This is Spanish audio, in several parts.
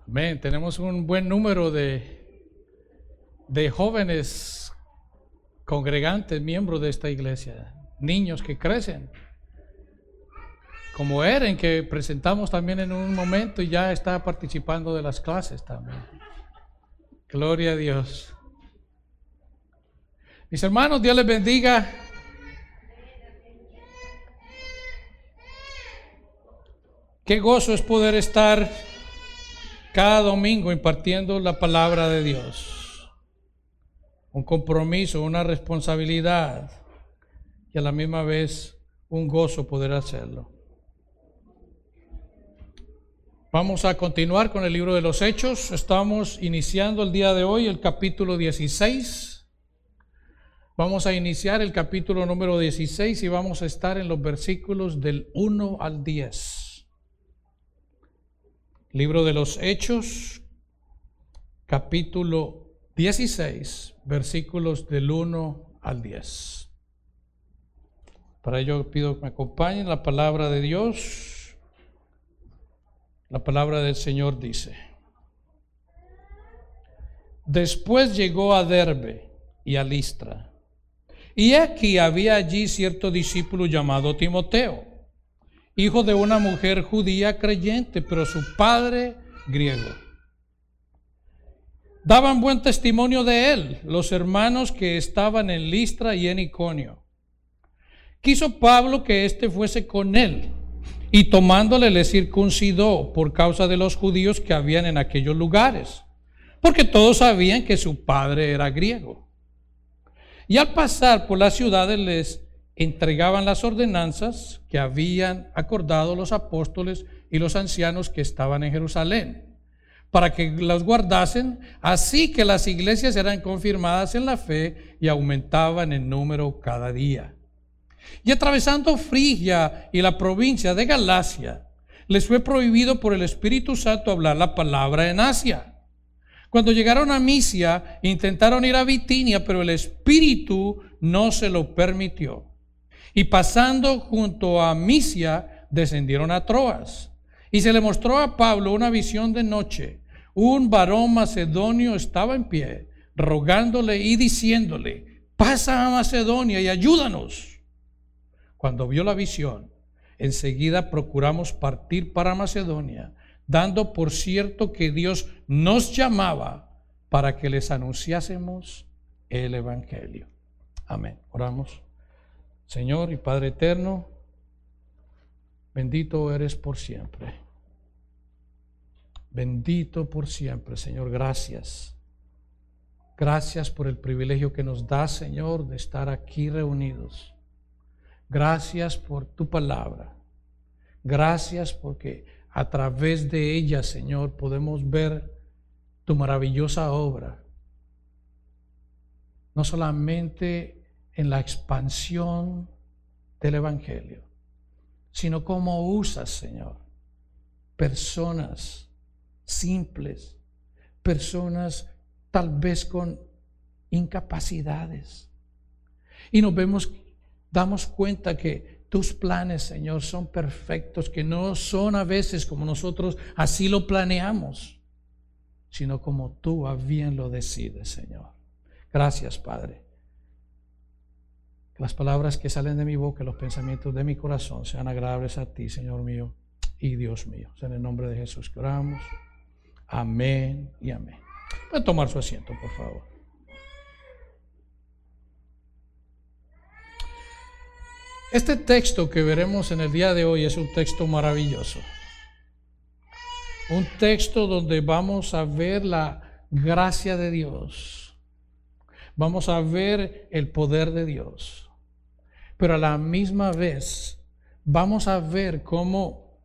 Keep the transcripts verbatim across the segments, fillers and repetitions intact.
Amén. Tenemos un buen número de, de jóvenes congregantes, miembros de esta iglesia, niños que crecen, como Eren, que presentamos también en un momento y ya está participando de las clases también. Gloria a Dios. Mis hermanos, Dios les bendiga. Qué gozo es poder estar cada domingo impartiendo la palabra de Dios. Un compromiso, una responsabilidad y a la misma vez un gozo poder hacerlo. Vamos a continuar con el libro de los Hechos. Estamos iniciando el día de hoy el capítulo dieciséis. Vamos a iniciar el capítulo número dieciséis y vamos a estar en los versículos del uno al diez. Libro de los Hechos, capítulo dieciséis, versículos del uno al diez. Para ello pido que me acompañen la palabra de Dios. La palabra del Señor dice: Después llegó a Derbe y a Listra, y aquí había allí cierto discípulo llamado Timoteo, hijo de una mujer judía creyente, pero su padre griego. Daban buen testimonio de él los hermanos que estaban en Listra y en Iconio. Quiso Pablo que éste fuese con él, y tomándole le circuncidó por causa de los judíos que habían en aquellos lugares, porque todos sabían que su padre era griego. Y al pasar por las ciudades les entregaban las ordenanzas que habían acordado los apóstoles y los ancianos que estaban en Jerusalén, para que las guardasen, así que las iglesias eran confirmadas en la fe y aumentaban en número cada día. Y atravesando Frigia y la provincia de Galacia, les fue prohibido por el Espíritu Santo hablar la palabra en Asia. Cuando llegaron a Misia, intentaron ir a Bitinia, pero el Espíritu no se lo permitió. Y pasando junto a Misia, descendieron a Troas. Y se le mostró a Pablo una visión de noche. Un varón macedonio estaba en pie, rogándole y diciéndole: pasa a Macedonia y ayúdanos. Cuando vio la visión, enseguida procuramos partir para Macedonia, dando por cierto que Dios nos llamaba para que les anunciásemos el Evangelio. Amén. Oramos. Señor y Padre eterno, bendito eres por siempre. Bendito por siempre, Señor. Gracias. Gracias por el privilegio que nos da, Señor, de estar aquí reunidos. Gracias por tu palabra. Gracias porque a través de ella, Señor, podemos ver tu maravillosa obra. No solamente en la expansión del Evangelio, sino cómo usas, Señor, personas simples, personas tal vez con incapacidades. Y nos vemos, damos cuenta que tus planes, Señor, son perfectos, que no son a veces como nosotros así lo planeamos, sino como tú a bien lo decides, Señor. Gracias, Padre. Que las palabras que salen de mi boca, los pensamientos de mi corazón sean agradables a ti, Señor mío y Dios mío. En el nombre de Jesús que oramos. Amén y amén. Pueden tomar su asiento, por favor. Este texto que veremos en el día de hoy es un texto maravilloso. Un texto donde vamos a ver la gracia de Dios. Vamos a ver el poder de Dios. Pero a la misma vez vamos a ver cómo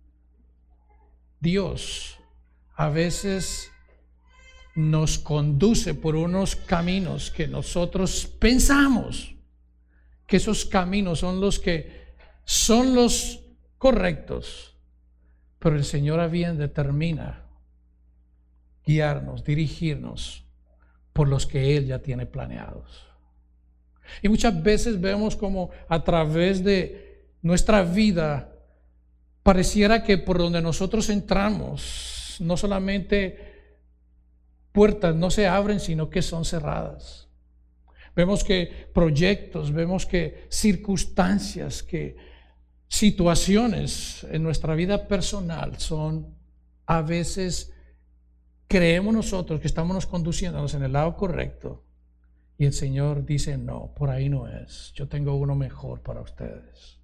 Dios a veces nos conduce por unos caminos que nosotros pensamos que esos caminos son los que son los correctos, pero el Señor a bien determina guiarnos, dirigirnos por los que Él ya tiene planeados. Y muchas veces vemos como a través de nuestra vida pareciera que por donde nosotros entramos no solamente puertas no se abren, sino que son cerradas. Vemos que proyectos, vemos que circunstancias, que situaciones en nuestra vida personal son a veces, creemos nosotros que estamos conduciéndonos en el lado correcto y el Señor dice no, por ahí no es, yo tengo uno mejor para ustedes.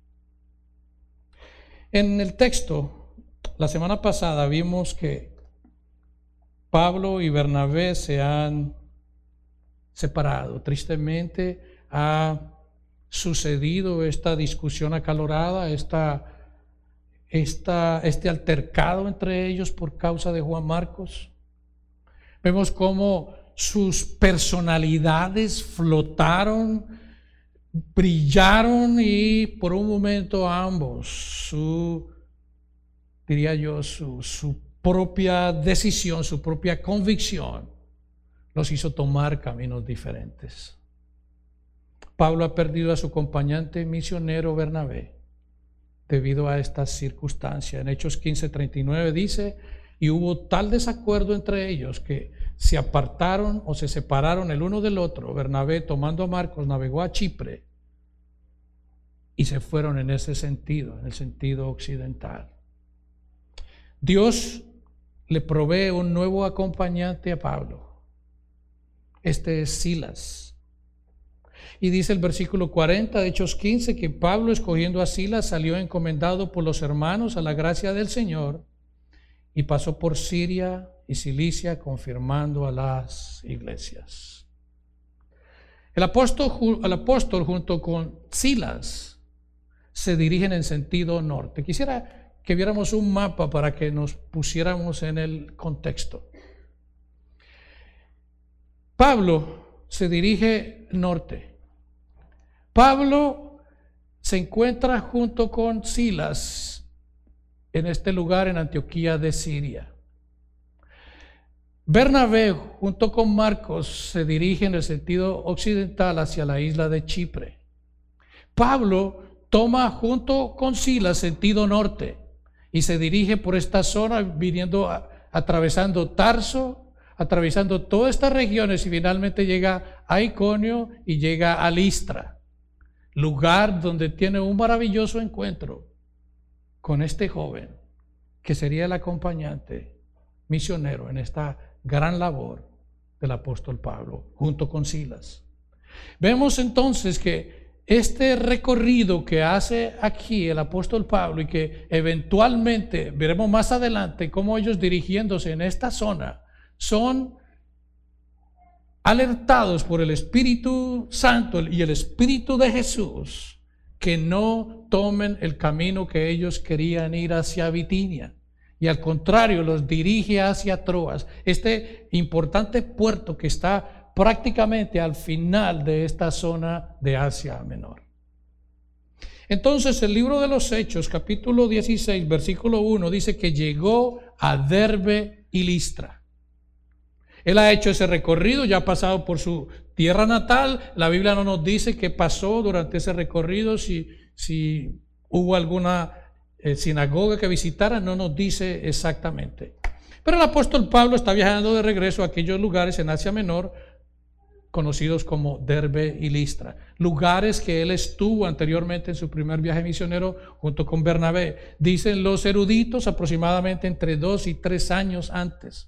En el texto, la semana pasada vimos que Pablo y Bernabé se han separado. Tristemente ha sucedido esta discusión acalorada, esta, esta, este altercado entre ellos por causa de Juan Marcos. Vemos cómo sus personalidades flotaron, brillaron y por un momento ambos, su, diría yo, su, su propia decisión, su propia convicción, los hizo tomar caminos diferentes. Pablo ha perdido a su acompañante misionero Bernabé debido a esta circunstancia. En Hechos quince treinta y nueve dice, y hubo tal desacuerdo entre ellos que se apartaron o se separaron el uno del otro. Bernabé, tomando a Marcos, navegó a Chipre y se fueron en ese sentido, en el sentido occidental. Dios le provee un nuevo acompañante a Pablo. Este es Silas. Y dice el versículo cuarenta de Hechos quince que Pablo, escogiendo a Silas, salió encomendado por los hermanos a la gracia del Señor y pasó por Siria y Cilicia confirmando a las iglesias. El apóstol, el apóstol junto con Silas se dirigen en sentido norte. Quisiera que viéramos un mapa para que nos pusiéramos en el contexto. Pablo se dirige norte. Pablo se encuentra junto con Silas en este lugar en Antioquía de Siria. Bernabé junto con Marcos se dirige en el sentido occidental hacia la isla de Chipre. Pablo toma junto con Silas sentido norte y se dirige por esta zona viniendo a, atravesando Tarso, atravesando todas estas regiones y finalmente llega a Iconio y llega a Listra, lugar donde tiene un maravilloso encuentro con este joven que sería el acompañante misionero en esta gran labor del apóstol Pablo junto con Silas. Vemos entonces que este recorrido que hace aquí el apóstol Pablo y que eventualmente veremos más adelante cómo ellos dirigiéndose en esta zona son alertados por el Espíritu Santo y el Espíritu de Jesús que no tomen el camino que ellos querían ir hacia Bitinia y al contrario los dirige hacia Troas, este importante puerto que está prácticamente al final de esta zona de Asia Menor. Entonces el libro de los Hechos, capítulo dieciséis, versículo uno, dice que llegó a Derbe y Listra. Él ha hecho ese recorrido, ya ha pasado por su tierra natal. La Biblia no nos dice qué pasó durante ese recorrido, si, si hubo alguna eh, sinagoga que visitara, no nos dice exactamente. Pero el apóstol Pablo está viajando de regreso a aquellos lugares en Asia Menor, conocidos como Derbe y Listra, lugares que él estuvo anteriormente en su primer viaje misionero junto con Bernabé. Dicen los eruditos aproximadamente entre dos y tres años antes.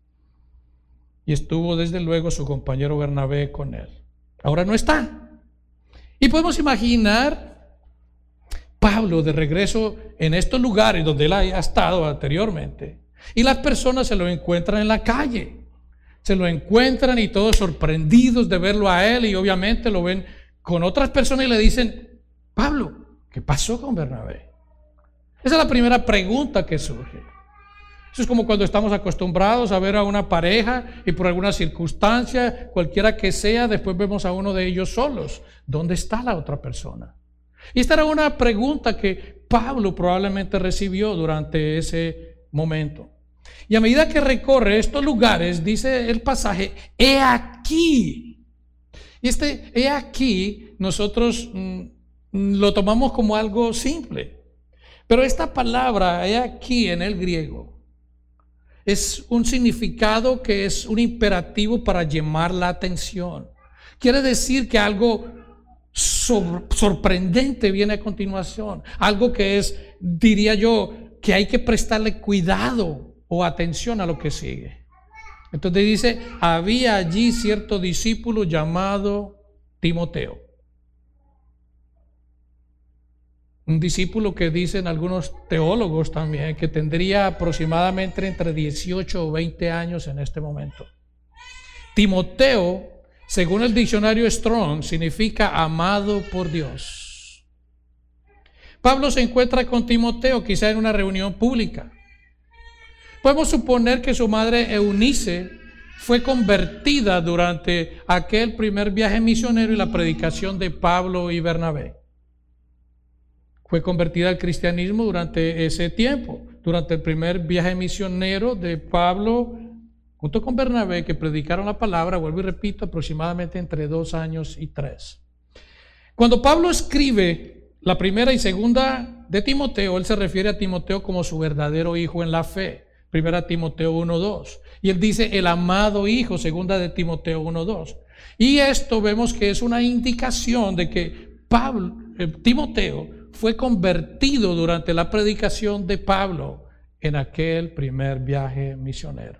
Y estuvo desde luego su compañero Bernabé con él. Ahora no está. Y podemos imaginar Pablo de regreso en estos lugares donde él ha estado anteriormente. Y las personas se lo encuentran en la calle. Se lo encuentran y todos sorprendidos de verlo a él. Y obviamente lo ven con otras personas y le dicen: Pablo, ¿qué pasó con Bernabé? Esa es la primera pregunta que surge. Eso es como cuando estamos acostumbrados a ver a una pareja y por alguna circunstancia, cualquiera que sea, después vemos a uno de ellos solos. ¿Dónde está la otra persona? Y esta era una pregunta que Pablo probablemente recibió durante ese momento. Y a medida que recorre estos lugares, dice el pasaje, he aquí. Y este he aquí nosotros mm, lo tomamos como algo simple. Pero esta palabra he aquí en el griego es un significado que es un imperativo para llamar la atención. Quiere decir que algo sor- sorprendente viene a continuación, algo que es, diría yo, que hay que prestarle cuidado o atención a lo que sigue. Entonces dice, había allí cierto discípulo llamado Timoteo. Un discípulo que dicen algunos teólogos también que tendría aproximadamente entre dieciocho o veinte años en este momento. Timoteo, según el diccionario Strong, significa amado por Dios. Pablo se encuentra con Timoteo quizá en una reunión pública. Podemos suponer que su madre Eunice fue convertida durante aquel primer viaje misionero y la predicación de Pablo y Bernabé. Fue convertida al cristianismo durante ese tiempo, durante el primer viaje misionero de Pablo junto con Bernabé, que predicaron la palabra, vuelvo y repito, aproximadamente entre dos años y tres. Cuando Pablo escribe la primera y segunda de Timoteo, él se refiere a Timoteo como su verdadero hijo en la fe. Primera Timoteo uno dos. Y él dice el amado hijo, segunda de Timoteo uno dos. Y esto vemos que es una indicación de que Pablo, eh, Timoteo fue convertido durante la predicación de Pablo en aquel primer viaje misionero.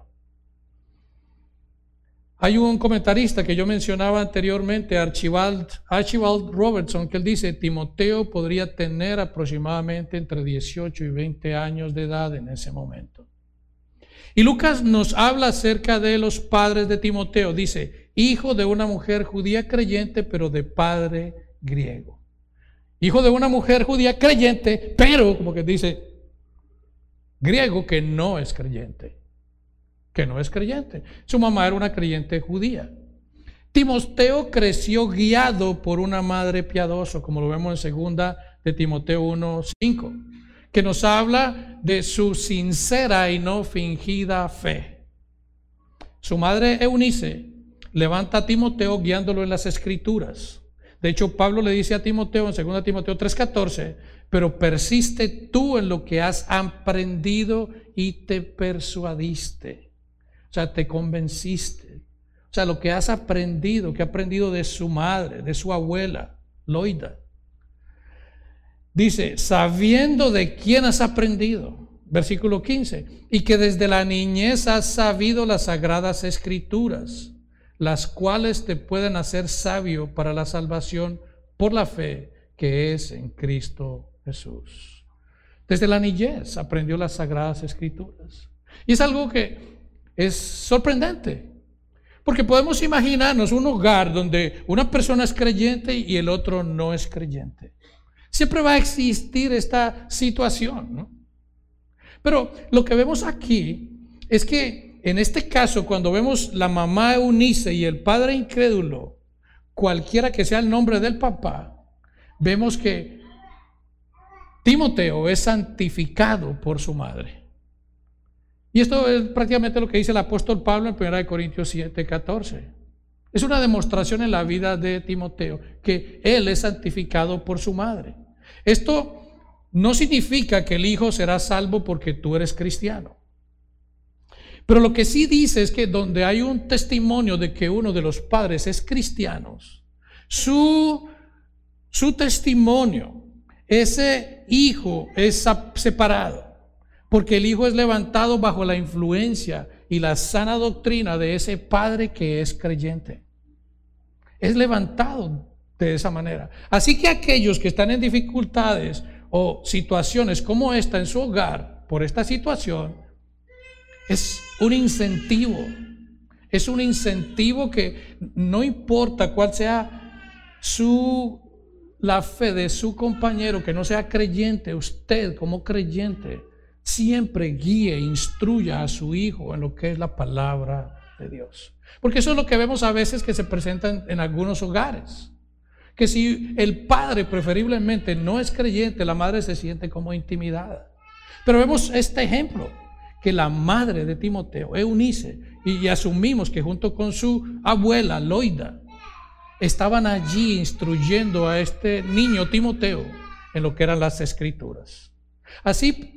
Hay un comentarista que yo mencionaba anteriormente, Archibald, Archibald Robertson, que él dice, Timoteo podría tener aproximadamente entre dieciocho y veinte años de edad en ese momento. Y Lucas nos habla acerca de los padres de Timoteo. Dice, hijo de una mujer judía creyente, pero de padre griego. Hijo de una mujer judía creyente, pero, como que dice, griego que no es creyente. Que no es creyente. Su mamá era una creyente judía. Timoteo creció guiado por una madre piadosa, como lo vemos en segunda de Timoteo uno cinco, que nos habla de su sincera y no fingida fe. Su madre Eunice levanta a Timoteo guiándolo en las escrituras. De hecho, Pablo le dice a Timoteo en segunda Timoteo tres catorce, pero persiste tú en lo que has aprendido y te persuadiste. O sea, te convenciste. O sea, lo que has aprendido, que ha aprendido de su madre, de su abuela, Loida. Dice, sabiendo de quién has aprendido, versículo quince, y que desde la niñez has sabido las sagradas escrituras, las cuales te pueden hacer sabio para la salvación por la fe que es en Cristo Jesús. Desde la niñez aprendió las sagradas escrituras. Y es algo que es sorprendente, porque podemos imaginarnos un hogar donde una persona es creyente y el otro no es creyente. Siempre va a existir esta situación, ¿no? Pero lo que vemos aquí es que en este caso, cuando vemos la mamá Eunice y el padre incrédulo, cualquiera que sea el nombre del papá, vemos que Timoteo es santificado por su madre. Y esto es prácticamente lo que dice el apóstol Pablo en primera Corintios siete catorce. Es una demostración en la vida de Timoteo que él es santificado por su madre. Esto no significa que el hijo será salvo porque tú eres cristiano. Pero lo que sí dice es que donde hay un testimonio de que uno de los padres es cristiano, su, su testimonio, ese hijo es separado. Porque el hijo es levantado bajo la influencia y la sana doctrina de ese padre que es creyente. Es levantado de esa manera. Así que aquellos que están en dificultades o situaciones como esta en su hogar, por esta situación, es un incentivo. Es un incentivo que no importa cuál sea su, la fe de su compañero, que no sea creyente, usted como creyente, siempre guíe, instruya a su hijo en lo que es la palabra de Dios. Porque eso es lo que vemos a veces que se presenta en, en algunos hogares. Que si el padre preferiblemente no es creyente, la madre se siente como intimidada. Pero vemos este ejemplo, que la madre de Timoteo, Eunice, y, y asumimos que junto con su abuela, Loida, estaban allí instruyendo a este niño Timoteo en lo que eran las escrituras. Así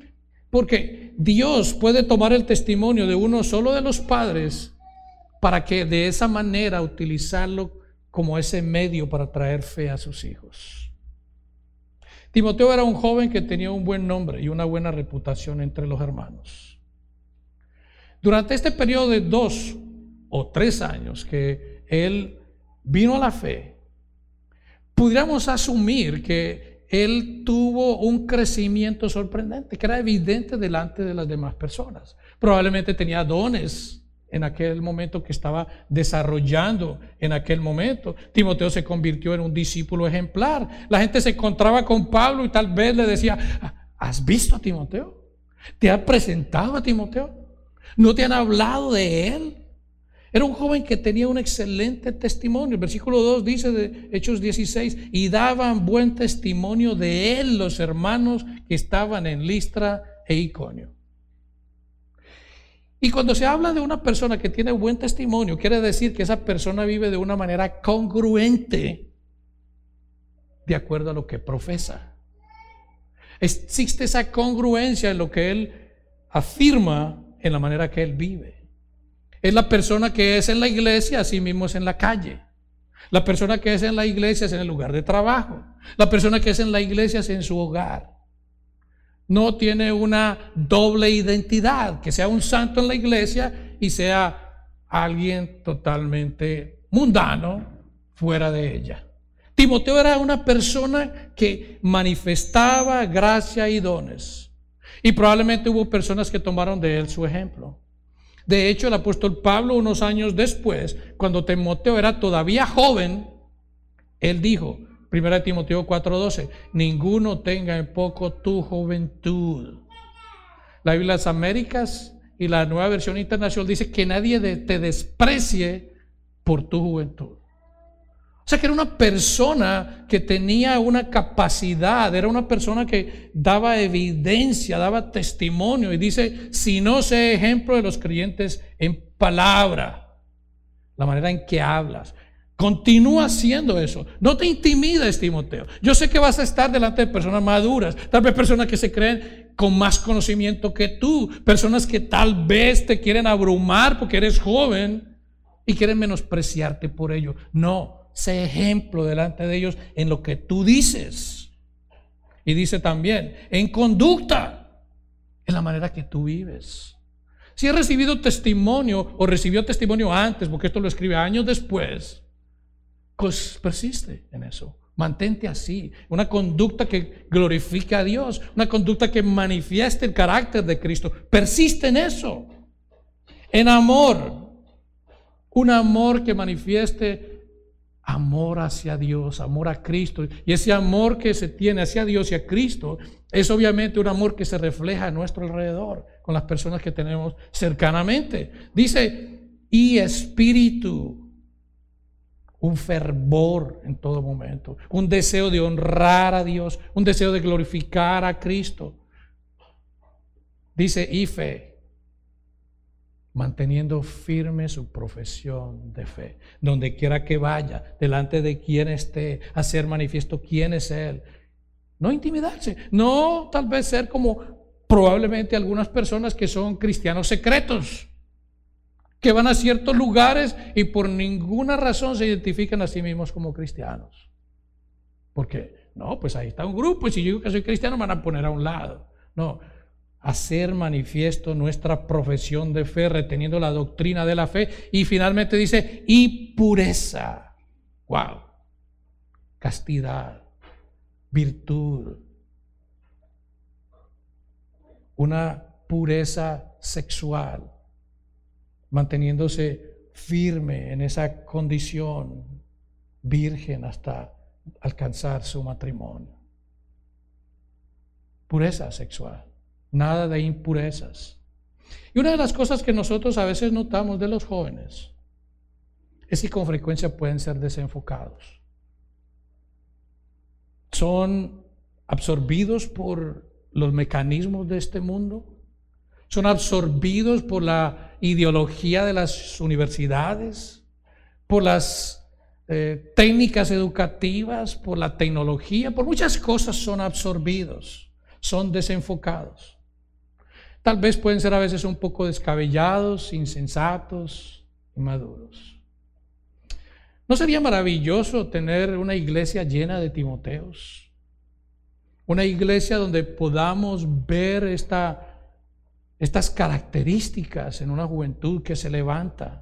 Porque Dios puede tomar el testimonio de uno solo de los padres para que de esa manera utilizarlo como ese medio para traer fe a sus hijos. Timoteo era un joven que tenía un buen nombre y una buena reputación entre los hermanos. Durante este periodo de dos o tres años que él vino a la fe, pudiéramos asumir que él tuvo un crecimiento sorprendente, que era evidente delante de las demás personas. Probablemente tenía dones en aquel momento que estaba desarrollando en aquel momento. Timoteo se convirtió en un discípulo ejemplar. La gente se encontraba con Pablo y tal vez le decía: ¿has visto a Timoteo? ¿Te ha presentado a Timoteo? ¿No te han hablado de él? Era un joven que tenía un excelente testimonio. El versículo dos dice de Hechos dieciséis: y daban buen testimonio de él los hermanos que estaban en Listra e Iconio. Y cuando se habla de una persona que tiene buen testimonio, quiere decir que esa persona vive de una manera congruente de acuerdo a lo que profesa. Existe esa congruencia en lo que él afirma, en la manera que él vive. Es la persona que es en la iglesia, así mismo es en la calle. La persona que es en la iglesia es en el lugar de trabajo. La persona que es en la iglesia es en su hogar. No tiene una doble identidad, que sea un santo en la iglesia y sea alguien totalmente mundano fuera de ella. Timoteo era una persona que manifestaba gracia y dones. Y probablemente hubo personas que tomaron de él su ejemplo. De hecho, el apóstol Pablo, unos años después, cuando Timoteo era todavía joven, él dijo, primera Timoteo cuatro doce, ninguno tenga en poco tu juventud. La Biblia de las Américas y la Nueva Versión Internacional dice que nadie te desprecie por tu juventud. O sea que era una persona que tenía una capacidad, era una persona que daba evidencia, daba testimonio. Y dice, si no sé ejemplo de los creyentes en palabra, la manera en que hablas, continúa haciendo eso. No te intimides, Timoteo. Yo sé que vas a estar delante de personas maduras, tal vez personas que se creen con más conocimiento que tú, personas que tal vez te quieren abrumar porque eres joven y quieren menospreciarte por ello. No. Sé ejemplo delante de ellos en lo que tú dices. Y dice también, en conducta, en la manera que tú vives. Si has recibido testimonio o recibió testimonio antes, porque esto lo escribe años después, pues persiste en eso. Mantente así. Una conducta que glorifique a Dios, una conducta que manifieste el carácter de Cristo. Persiste en eso. En amor. Un amor que manifieste amor hacia Dios, amor a Cristo. Y ese amor que se tiene hacia Dios y a Cristo es obviamente un amor que se refleja a nuestro alrededor, con las personas que tenemos cercanamente. Dice, y espíritu, un fervor en todo momento, un deseo de honrar a Dios, un deseo de glorificar a Cristo. Dice, y fe, manteniendo firme su profesión de fe, donde quiera que vaya, delante de quien esté, hacer manifiesto quién es Él. No intimidarse, no tal vez ser como probablemente algunas personas que son cristianos secretos, que van a ciertos lugares y por ninguna razón se identifican a sí mismos como cristianos. ¿Por qué? No, pues ahí está un grupo y si yo digo que soy cristiano me van a poner a un lado. No. Hacer manifiesto nuestra profesión de fe, reteniendo la doctrina de la fe. Y finalmente dice, y pureza. Wow. Castidad, virtud. Una pureza sexual, manteniéndose firme en esa condición, virgen hasta alcanzar su matrimonio. Pureza sexual. Nada de impurezas. Y una de las cosas que nosotros a veces notamos de los jóvenes es que con frecuencia pueden ser desenfocados. Son absorbidos por los mecanismos de este mundo. Son absorbidos por la ideología de las universidades, por las eh, técnicas educativas, por la tecnología, por muchas cosas son absorbidos, son desenfocados. Tal vez pueden ser a veces un poco descabellados, insensatos, inmaduros. ¿No sería maravilloso tener una iglesia llena de Timoteos? Una iglesia donde podamos ver esta, estas características en una juventud que se levanta.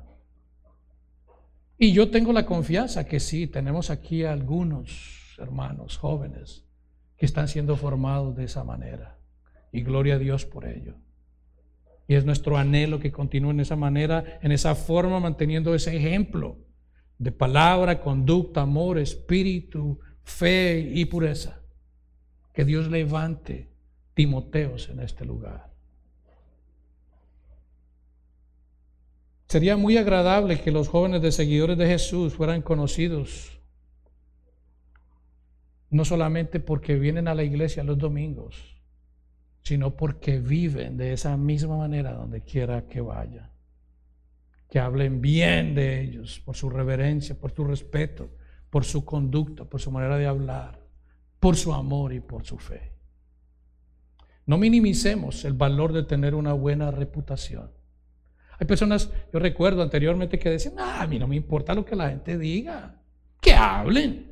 Y yo tengo la confianza que sí, tenemos aquí a algunos hermanos jóvenes que están siendo formados de esa manera. Y gloria a Dios por ello. Y es nuestro anhelo que continúen de esa manera, en esa forma, manteniendo ese ejemplo de palabra, conducta, amor, espíritu, fe y pureza. Que Dios levante Timoteos en este lugar. Sería muy agradable que los jóvenes de seguidores de Jesús fueran conocidos, no solamente porque vienen a la iglesia los domingos, sino porque viven de esa misma manera donde quiera que vayan. Que hablen bien de ellos, por su reverencia, por su respeto, por su conducta, por su manera de hablar, por su amor y por su fe. No minimicemos el valor de tener una buena reputación. Hay personas, yo recuerdo anteriormente que decían, ah, a mí no me importa lo que la gente diga, que hablen.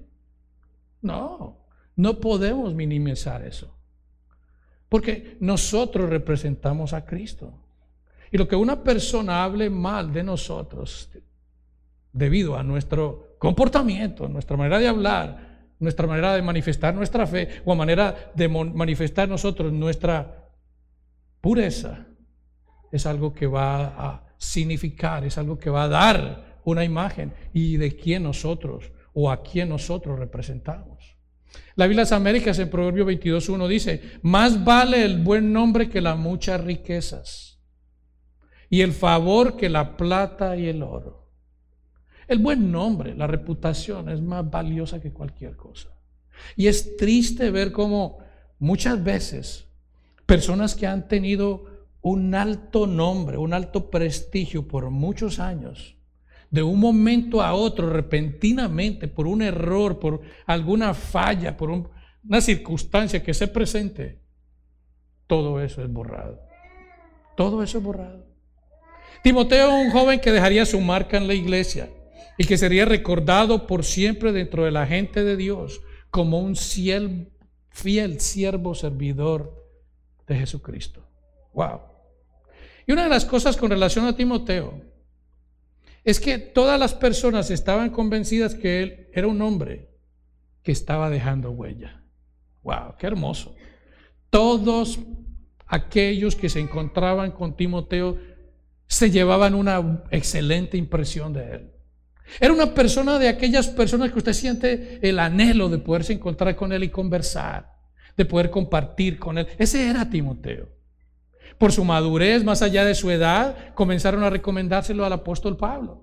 No, no podemos minimizar eso. Porque nosotros representamos a Cristo. Y lo que una persona hable mal de nosotros, debido a nuestro comportamiento, nuestra manera de hablar, nuestra manera de manifestar nuestra fe, o a manera de manifestar nosotros nuestra pureza, es algo que va a significar, es algo que va a dar una imagen y de quién nosotros o a quién nosotros representamos. La Biblia de las Américas en Proverbios veintidós uno dice, más vale el buen nombre que las muchas riquezas y el favor que la plata y el oro. El buen nombre, la reputación es más valiosa que cualquier cosa. Y es triste ver cómo muchas veces personas que han tenido un alto nombre, un alto prestigio por muchos años, de un momento a otro, repentinamente, por un error, por alguna falla, por un, una circunstancia que se presente, todo eso es borrado. Todo eso es borrado. Timoteo, un joven que dejaría su marca en la iglesia y que sería recordado por siempre dentro de la gente de Dios como un fiel, fiel siervo servidor de Jesucristo. Wow. Y una de las cosas con relación a Timoteo es que todas las personas estaban convencidas que él era un hombre que estaba dejando huella. ¡Wow! ¡Qué hermoso! Todos aquellos que se encontraban con Timoteo se llevaban una excelente impresión de él. Era una persona de aquellas personas que usted siente el anhelo de poderse encontrar con él y conversar, de poder compartir con él. Ese era Timoteo. Por su madurez, más allá de su edad, comenzaron a recomendárselo al apóstol Pablo.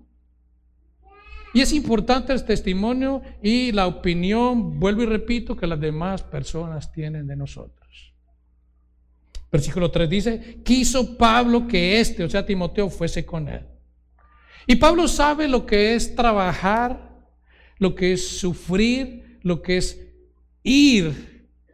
Y es importante el testimonio y la opinión, vuelvo y repito, que las demás personas tienen de nosotros. Versículo tres dice, quiso Pablo que éste, o sea Timoteo, fuese con él. Y Pablo sabe lo que es trabajar, lo que es sufrir, lo que es ir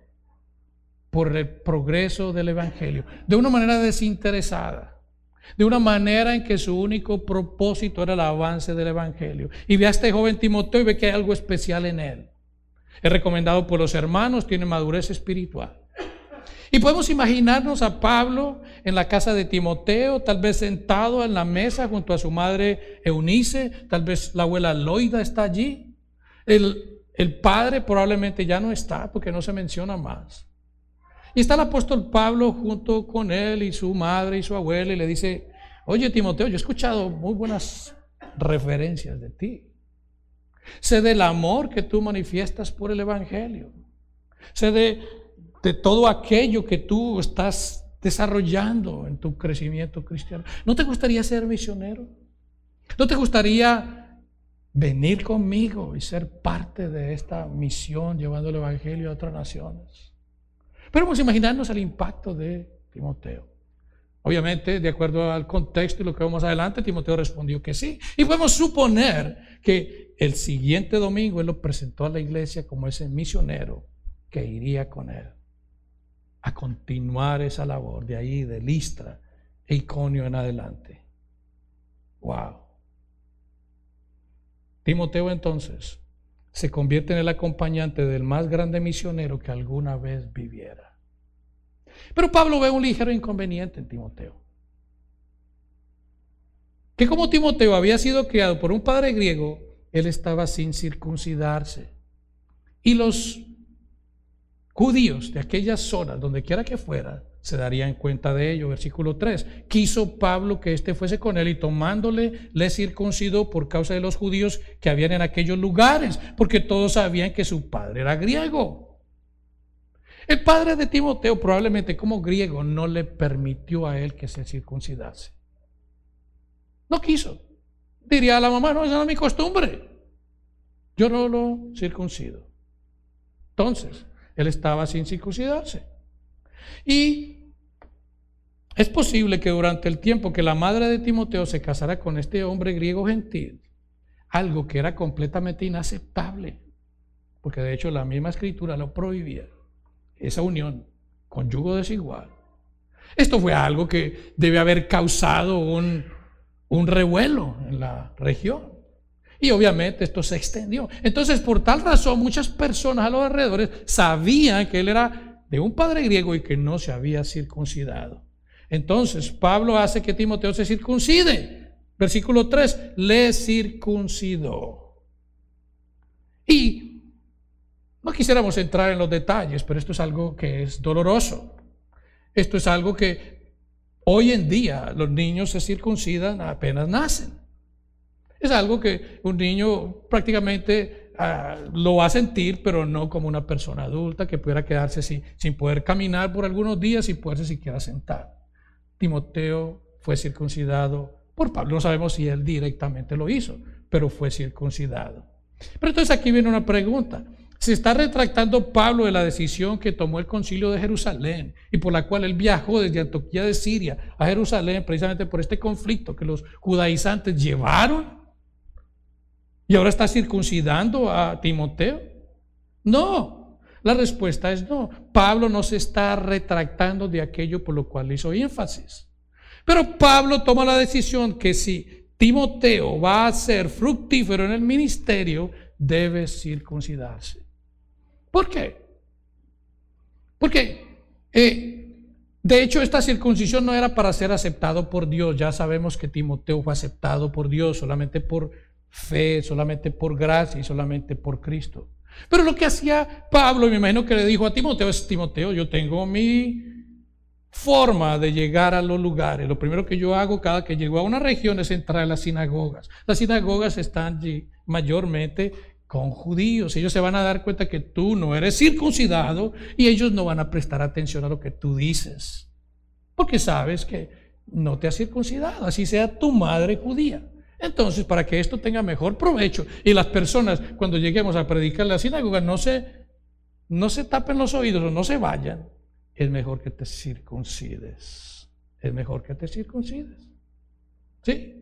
por el progreso del evangelio, de una manera desinteresada, de una manera en que su único propósito era el avance del evangelio. Y ve a este joven Timoteo y ve que hay algo especial en él. Es recomendado por los hermanos, tiene madurez espiritual. Y podemos imaginarnos a Pablo en la casa de Timoteo, tal vez sentado en la mesa junto a su madre Eunice, tal vez la abuela Loida está allí. El, el padre probablemente ya no está porque no se menciona más. Y está el apóstol Pablo junto con él y su madre y su abuela y le dice, oye Timoteo, yo he escuchado muy buenas referencias de ti. Sé del amor que tú manifiestas por el evangelio. Sé de, de todo aquello que tú estás desarrollando en tu crecimiento cristiano. ¿No te gustaría ser misionero? ¿No te gustaría venir conmigo y ser parte de esta misión llevando el evangelio a otras naciones? Pero vamos a imaginarnos el impacto de Timoteo. Obviamente, de acuerdo al contexto y lo que vemos adelante, Timoteo respondió que sí. Y podemos suponer que el siguiente domingo él lo presentó a la iglesia como ese misionero que iría con él a continuar esa labor de ahí, de Listra e Iconio en adelante. Wow. Timoteo entonces se convierte en el acompañante del más grande misionero que alguna vez viviera. Pero Pablo ve un ligero inconveniente en Timoteo. Que como Timoteo había sido criado por un padre griego, él estaba sin circuncidarse. Y los judíos de aquellas zonas, donde quiera que fuera, se darían cuenta de ello. Versículo tres. Quiso Pablo que éste fuese con él y tomándole le circuncidó por causa de los judíos que habían en aquellos lugares, porque todos sabían que su padre era griego. El padre de Timoteo, probablemente como griego, no le permitió a él que se circuncidase. No quiso. Diría a la mamá: no, esa no es mi costumbre, yo no lo circuncido. Entonces, él estaba sin circuncidarse. Y es posible que durante el tiempo que la madre de Timoteo se casara con este hombre griego gentil, algo que era completamente inaceptable, porque de hecho la misma escritura lo prohibía, esa unión con yugo desigual. Esto fue algo que debe haber causado un, un revuelo en la región. Y obviamente esto se extendió. Entonces, por tal razón, muchas personas a los alrededores sabían que él era de un padre griego y que no se había circuncidado. Entonces, Pablo hace que Timoteo se circuncide. Versículo tres, le circuncidó. Y no quisiéramos entrar en los detalles, pero esto es algo que es doloroso. Esto es algo que hoy en día los niños se circuncidan apenas nacen. Es algo que un niño prácticamente uh, lo va a sentir, pero no como una persona adulta que pudiera quedarse sin, sin poder caminar por algunos días, sin poderse siquiera sentar. Timoteo fue circuncidado por Pablo. No sabemos si él directamente lo hizo, pero fue circuncidado. Pero entonces aquí viene una pregunta. Se está retractando Pablo de la decisión que tomó el concilio de Jerusalén y por la cual él viajó desde Antioquía de Siria a Jerusalén precisamente por este conflicto que los judaizantes llevaron. ¿Y ahora está circuncidando a Timoteo? No, la respuesta es no. Pablo no se está retractando de aquello por lo cual hizo énfasis. Pero Pablo toma la decisión que si Timoteo va a ser fructífero en el ministerio, debe circuncidarse. ¿Por qué? Porque eh, de hecho esta circuncisión no era para ser aceptado por Dios. Ya sabemos que Timoteo fue aceptado por Dios solamente por fe, solamente por gracia y solamente por Cristo. Pero lo que hacía Pablo, y me imagino que le dijo a Timoteo, es: Timoteo, yo tengo mi forma de llegar a los lugares. Lo primero que yo hago cada que llego a una región es entrar a las sinagogas. Las sinagogas están mayormente con judíos. Ellos se van a dar cuenta que tú no eres circuncidado y ellos no van a prestar atención a lo que tú dices, porque sabes que no te has circuncidado, así sea tu madre judía. Entonces, para que esto tenga mejor provecho y las personas cuando lleguemos a predicar en la sinagoga no se, no se tapen los oídos o no se vayan, es mejor que te circuncides. Es mejor que te circuncides. ¿Sí?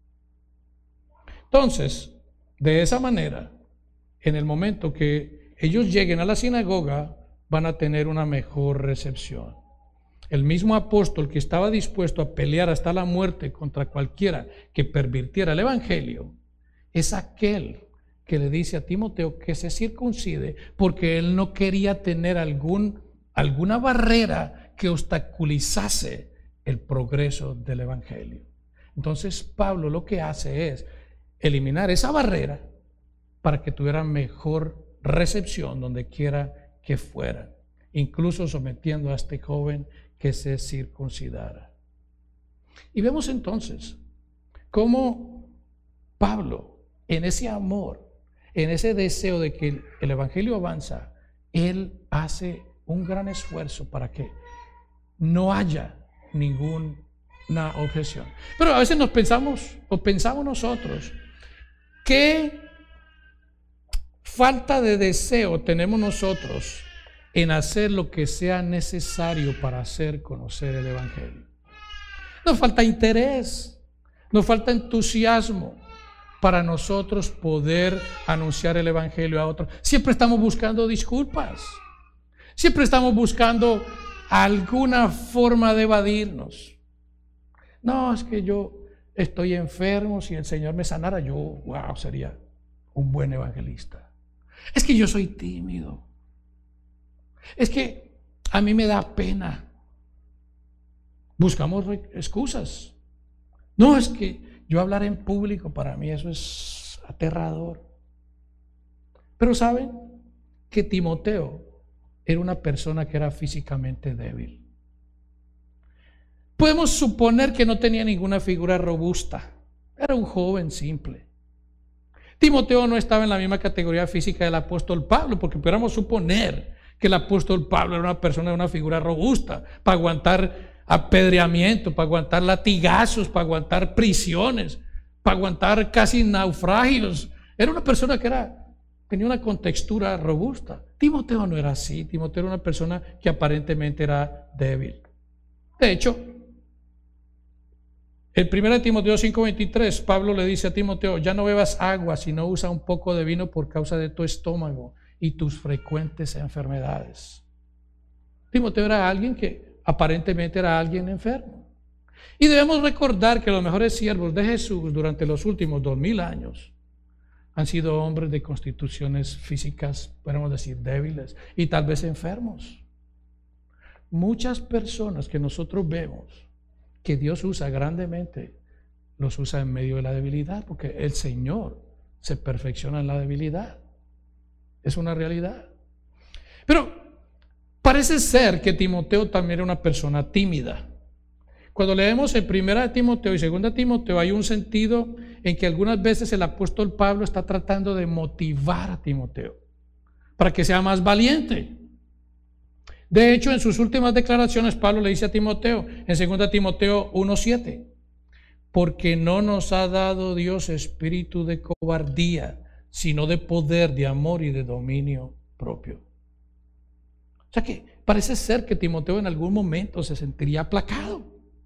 Entonces, de esa manera, en el momento que ellos lleguen a la sinagoga, van a tener una mejor recepción. El mismo apóstol que estaba dispuesto a pelear hasta la muerte contra cualquiera que pervirtiera el evangelio, es aquel que le dice a Timoteo que se circuncide porque él no quería tener algún, alguna barrera que obstaculizase el progreso del evangelio. Entonces Pablo lo que hace es eliminar esa barrera para que tuvieran mejor recepción donde quiera que fueran, incluso sometiendo a este joven que se circuncidara. Y vemos entonces cómo Pablo, en ese amor, en ese deseo de que el evangelio avanza, él hace un gran esfuerzo para que no haya ninguna objeción. Pero a veces nos pensamos, o pensamos nosotros, ¿qué falta de deseo tenemos nosotros en hacer lo que sea necesario para hacer conocer el evangelio? Nos falta interés, nos falta entusiasmo para nosotros poder anunciar el evangelio a otros. Siempre estamos buscando disculpas, siempre estamos buscando alguna forma de evadirnos. No, es que yo estoy enfermo, si el Señor me sanara, yo, wow, sería un buen evangelista. Es que yo soy tímido. Es que a mí me da pena. Buscamos excusas. No, es que yo hablar en público, para mí eso es aterrador. Pero ¿saben? Que Timoteo era una persona que era físicamente débil. Podemos suponer que no tenía ninguna figura robusta. Era un joven simple. Timoteo no estaba en la misma categoría física del apóstol Pablo, porque pudiéramos suponer que el apóstol Pablo era una persona de una figura robusta, para aguantar apedreamiento, para aguantar latigazos, para aguantar prisiones, para aguantar casi naufragios. Era una persona que era, tenía una contextura robusta. Timoteo no era así. Timoteo era una persona que aparentemente era débil. De hecho, en primera de Timoteo cinco veintitrés, Pablo le dice a Timoteo: ya no bebas agua, sino usa un poco de vino por causa de tu estómago y tus frecuentes enfermedades. Timoteo era alguien que aparentemente era alguien enfermo. Y debemos recordar que los mejores siervos de Jesús durante los últimos dos mil años han sido hombres de constituciones físicas, podemos decir, débiles y tal vez enfermos. Muchas personas que nosotros vemos que Dios usa grandemente, los usa en medio de la debilidad, porque el Señor se perfecciona en la debilidad. Es una realidad. Pero parece ser que Timoteo también era una persona tímida. Cuando leemos en primera de Timoteo y segunda de Timoteo, hay un sentido en que algunas veces el apóstol Pablo está tratando de motivar a Timoteo para que sea más valiente. De hecho, en sus últimas declaraciones, Pablo le dice a Timoteo, en segunda de Timoteo uno siete, porque no nos ha dado Dios espíritu de cobardía, sino de poder, de amor y de dominio propio. O sea que parece ser que Timoteo en algún momento se sentiría aplacado.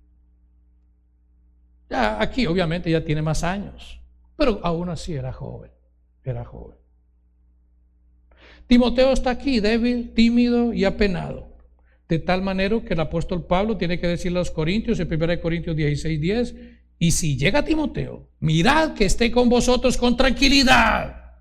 Ya aquí obviamente ya tiene más años, pero aún así era joven, era joven. Timoteo está aquí débil, tímido y apenado, de tal manera que el apóstol Pablo tiene que decirle a los corintios en primera de Corintios dieciséis diez, y si llega Timoteo, mirad que esté con vosotros con tranquilidad.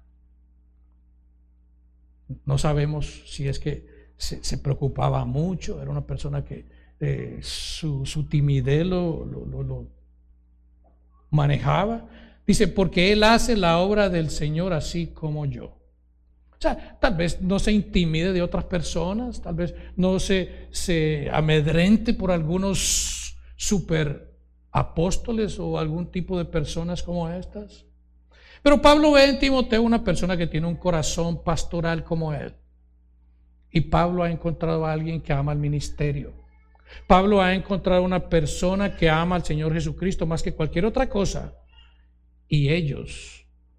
No sabemos si es que se, se preocupaba mucho, era una persona que eh, su, su timidez lo, lo, lo, lo manejaba. Dice, porque él hace la obra del Señor así como yo. O sea, tal vez no se intimide de otras personas, tal vez no se, se amedrente por algunos super apóstoles o algún tipo de personas como estas. Pero Pablo ve en Timoteo una persona que tiene un corazón pastoral como él. Y Pablo ha encontrado a alguien que ama el ministerio. Pablo ha encontrado una persona que ama al Señor Jesucristo más que cualquier otra cosa. Y ellos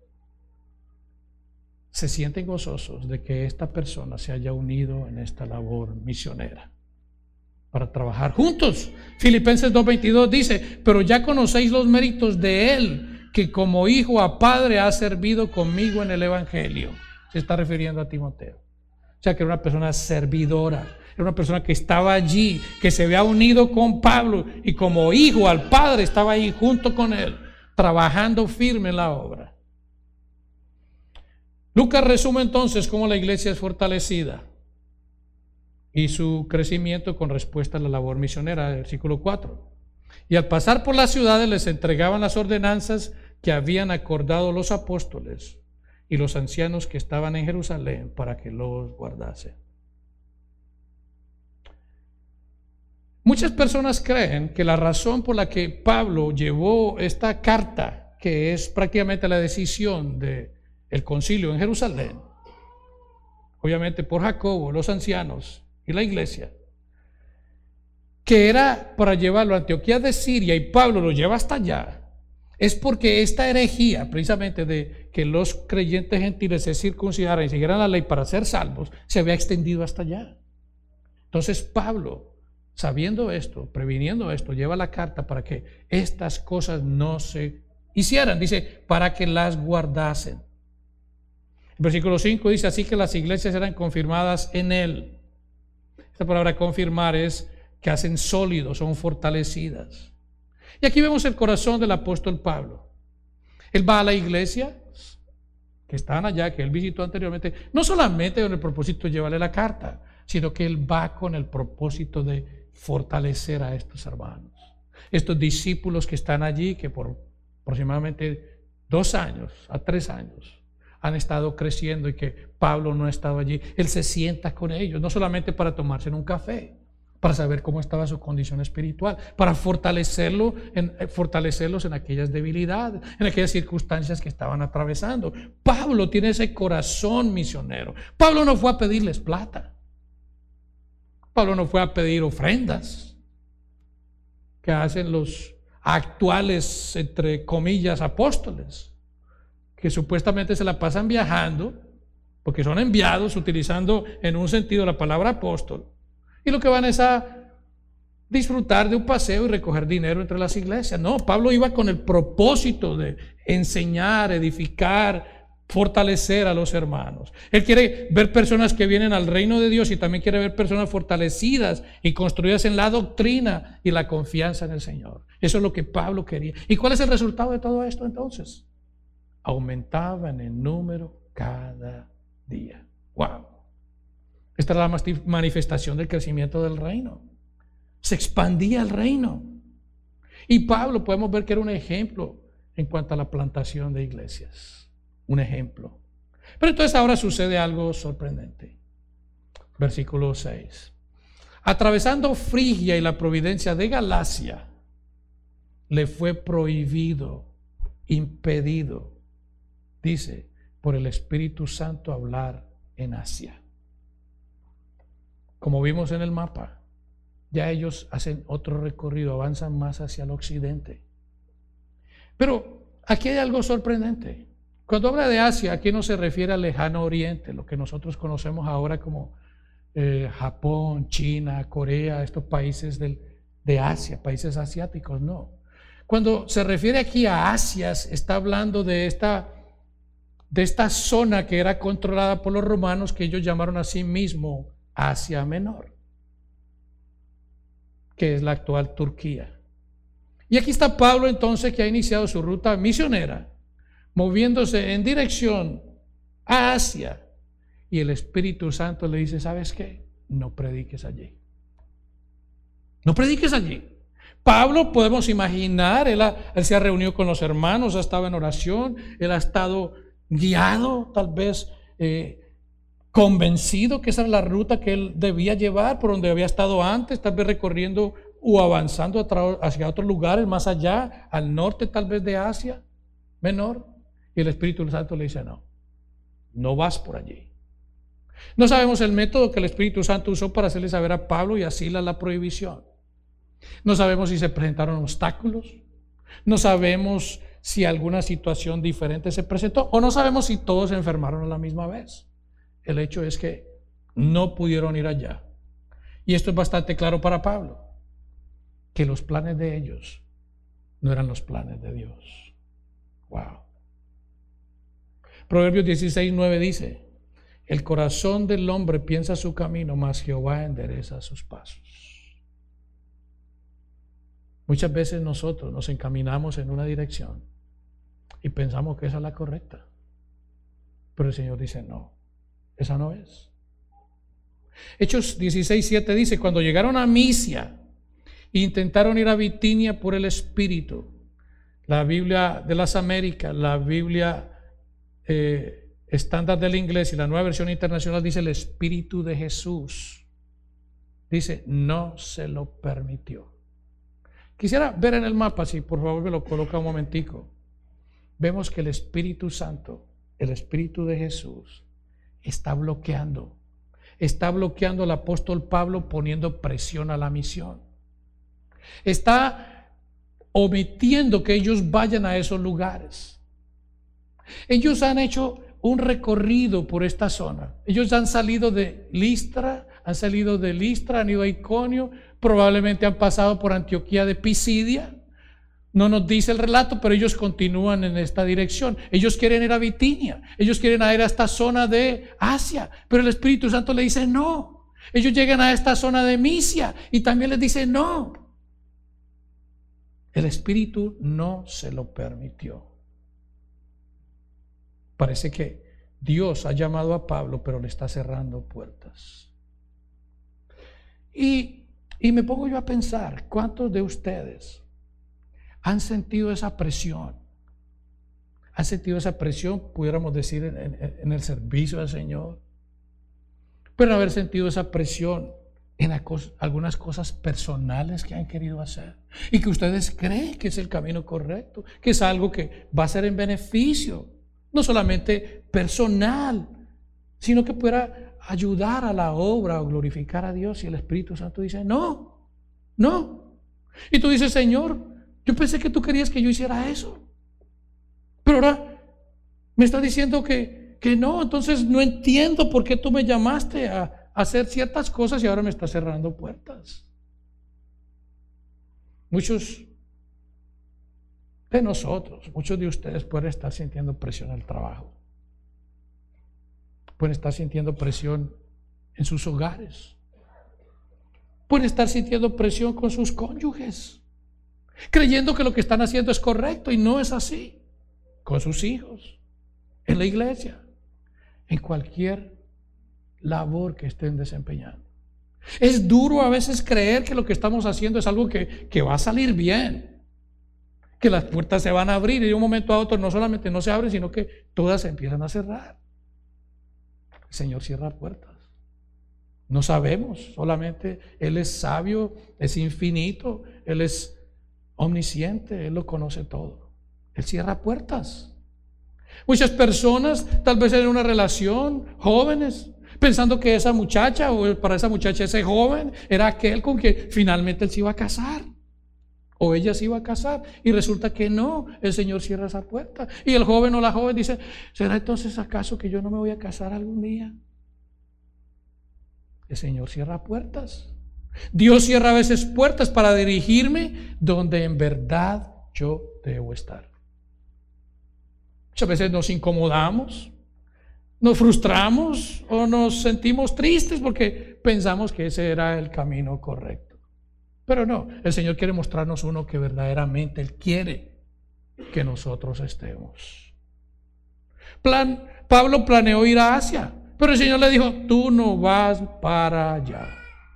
se sienten gozosos de que esta persona se haya unido en esta labor misionera para trabajar juntos. Filipenses dos veintidós dice, pero ya conocéis los méritos de él, que como hijo a padre ha servido conmigo en el evangelio. Se está refiriendo a Timoteo. O sea que era una persona servidora, era una persona que estaba allí, que se había unido con Pablo y como hijo al padre estaba ahí junto con él, trabajando firme en la obra. Lucas resume entonces cómo la iglesia es fortalecida y su crecimiento con respuesta a la labor misionera, versículo cuatro. Y al pasar por las ciudades les entregaban las ordenanzas que habían acordado los apóstoles y los ancianos que estaban en Jerusalén para que los guardasen. Muchas personas creen que la razón por la que Pablo llevó esta carta, que es prácticamente la decisión de el concilio en Jerusalén, obviamente por Jacobo, los ancianos y la iglesia, que era para llevarlo a Antioquía de Siria y Pablo lo lleva hasta allá, es porque esta herejía precisamente de que los creyentes gentiles se circuncidaran y siguieran la ley para ser salvos, se había extendido hasta allá. Entonces Pablo, sabiendo esto, previniendo esto, lleva la carta para que estas cosas no se hicieran, dice, para que las guardasen. Versículo cinco dice, así que las iglesias eran confirmadas en él. Esta palabra confirmar es que hacen sólidos, son fortalecidas. Y aquí vemos el corazón del apóstol Pablo. Él va a la iglesia que están allá, que él visitó anteriormente, no solamente con el propósito de llevarle la carta, sino que él va con el propósito de fortalecer a estos hermanos, estos discípulos que están allí, que por aproximadamente dos años a tres años han estado creciendo y que Pablo no ha estado allí. Él se sienta con ellos, no solamente para tomarse un café, para saber cómo estaba su condición espiritual, para fortalecerlo en, fortalecerlos en aquellas debilidades, en aquellas circunstancias que estaban atravesando. Pablo tiene ese corazón misionero. Pablo no fue a pedirles plata. Pablo no fue a pedir ofrendas que hacen los actuales, entre comillas, apóstoles, que supuestamente se la pasan viajando, porque son enviados utilizando en un sentido la palabra apóstol, y lo que van es a disfrutar de un paseo y recoger dinero entre las iglesias. No, Pablo iba con el propósito de enseñar, edificar, fortalecer a los hermanos. Él quiere ver personas que vienen al reino de Dios y también quiere ver personas fortalecidas y construidas en la doctrina y la confianza en el Señor. Eso es lo que Pablo quería. ¿Y cuál es el resultado de todo esto entonces? Aumentaban en número cada día. ¡Wow! Esta es la manifestación del crecimiento del reino. Se expandía el reino. Y Pablo podemos ver que era un ejemplo en cuanto a la plantación de iglesias. Un ejemplo. Pero entonces ahora sucede algo sorprendente. Versículo seis. Atravesando Frigia y la providencia de Galacia, le fue prohibido, impedido, dice, por el Espíritu Santo hablar en Asia. Como vimos en el mapa, ya ellos hacen otro recorrido, avanzan más hacia el occidente. Pero aquí hay algo sorprendente. Cuando habla de Asia, aquí no se refiere al lejano oriente, lo que nosotros conocemos ahora como eh, Japón, China, Corea, estos países del, de Asia, países asiáticos, no. Cuando se refiere aquí a Asia, está hablando de esta, de esta zona que era controlada por los romanos, que ellos llamaron a sí mismo Asia Menor, que es la actual Turquía. Y aquí está Pablo entonces, que ha iniciado su ruta misionera, moviéndose en dirección a Asia, y el Espíritu Santo le dice: ¿sabes qué? No prediques allí. No prediques allí. Pablo, podemos imaginar, él, ha, él se ha reunido con los hermanos, ha estado en oración, él ha estado guiado, tal vez eh, convencido que esa era la ruta que él debía llevar, por donde había estado antes, tal vez recorriendo o avanzando hacia otros lugares más allá, al norte tal vez de Asia Menor. Y el Espíritu Santo le dice: no, no vas por allí. No sabemos el método que el Espíritu Santo usó para hacerle saber a Pablo y a Silas la prohibición. No sabemos si se presentaron obstáculos, no sabemos si alguna situación diferente se presentó, o no sabemos si todos se enfermaron a la misma vez. El hecho es que no pudieron ir allá. Y esto es bastante claro para Pablo, que los planes de ellos no eran los planes de Dios. Wow. Proverbios dieciséis, nueve dice: el corazón del hombre piensa su camino, mas Jehová endereza sus pasos. Muchas veces nosotros nos encaminamos en una dirección y pensamos que esa es la correcta, pero el Señor dice: no, esa no es. Hechos dieciséis, siete dice: cuando llegaron a Misia, intentaron ir a Bitinia por el Espíritu. La Biblia de las Américas, la Biblia eh, estándar del inglés y la Nueva Versión Internacional dice el Espíritu de Jesús. Dice: no se lo permitió. Quisiera ver en el mapa, si por favor me lo coloca un momentico. Vemos que el Espíritu Santo, el Espíritu de Jesús, está bloqueando. Está bloqueando al apóstol Pablo, poniendo presión a la misión. Está omitiendo que ellos vayan a esos lugares. Ellos han hecho un recorrido por esta zona. Ellos han salido de Listra, han salido de Listra, han ido a Iconio, probablemente han pasado por Antioquía de Pisidia. No nos dice el relato, pero ellos continúan en esta dirección. Ellos quieren ir a Bitinia, ellos quieren ir a esta zona de Asia, pero el Espíritu Santo le dice: no, Ellos llegan a esta zona de Misia y también les dicen no. El Espíritu no se lo permitió. Parece que Dios ha llamado a Pablo, pero le está cerrando puertas. Y, y me pongo yo a pensar, ¿cuántos de ustedes han sentido esa presión? ¿Han sentido esa presión, pudiéramos decir, en, en, en el servicio al Señor? Pero haber sentido esa presión en algunas cosas personales que han querido hacer y que ustedes creen que es el camino correcto, que es algo que va a ser en beneficio, no solamente personal, sino que pueda ayudar a la obra o glorificar a Dios. Y el Espíritu Santo dice, no, no. Y tú dices, Señor, yo pensé que tú querías que yo hiciera eso, pero ahora me estás diciendo que, que no. Entonces no entiendo por qué tú me llamaste a hacer ciertas cosas y ahora me está cerrando puertas. Muchos de nosotros, muchos de ustedes pueden estar sintiendo presión en el trabajo, pueden estar sintiendo presión en sus hogares, pueden estar sintiendo presión con sus cónyuges, creyendo que lo que están haciendo es correcto y no es así, con sus hijos, en la iglesia, en cualquier labor que estén desempeñando. Es duro a veces creer que lo que estamos haciendo es algo que, que va a salir bien, que las puertas se van a abrir y de un momento a otro no solamente no se abren, sino que todas se empiezan a cerrar. El Señor cierra puertas. No sabemos, solamente Él es sabio, es infinito, Él es omnisciente, Él lo conoce todo. Él cierra puertas. Muchas personas, tal vez en una relación, jóvenes, pensando que esa muchacha o para esa muchacha ese joven era aquel con que finalmente él se iba a casar o ella se iba a casar, y resulta que no, el Señor cierra esa puerta y el joven o la joven dice, ¿será entonces acaso que yo no me voy a casar algún día? El Señor cierra puertas. Dios cierra a veces puertas para dirigirme donde en verdad yo debo estar. Muchas veces nos incomodamos, nos frustramos o nos sentimos tristes porque pensamos que ese era el camino correcto. Pero no, el Señor quiere mostrarnos uno que verdaderamente Él quiere que nosotros estemos. Plan, Pablo planeó ir a Asia, pero el Señor le dijo, tú no vas para allá.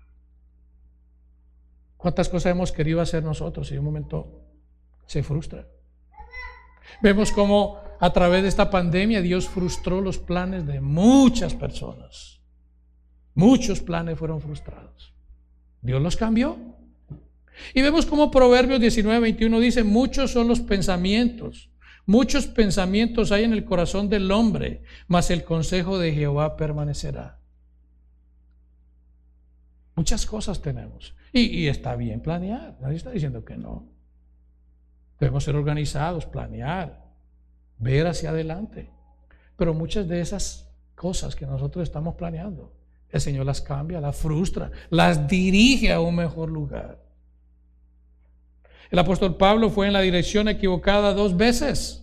¿Cuántas cosas hemos querido hacer nosotros y en un momento se frustra? Vemos cómo a través de esta pandemia Dios frustró los planes de muchas personas. Muchos planes fueron frustrados. Dios los cambió. Y vemos cómo Proverbios diecinueve veintiuno dice, muchos son los pensamientos, muchos pensamientos hay en el corazón del hombre, mas el consejo de Jehová permanecerá. Muchas cosas tenemos. Y, y está bien planear, nadie está diciendo que no. Debemos ser organizados, planear, ver hacia adelante. Pero muchas de esas cosas que nosotros estamos planeando, el Señor las cambia, las frustra, las dirige a un mejor lugar. El apóstol Pablo fue en la dirección equivocada dos veces.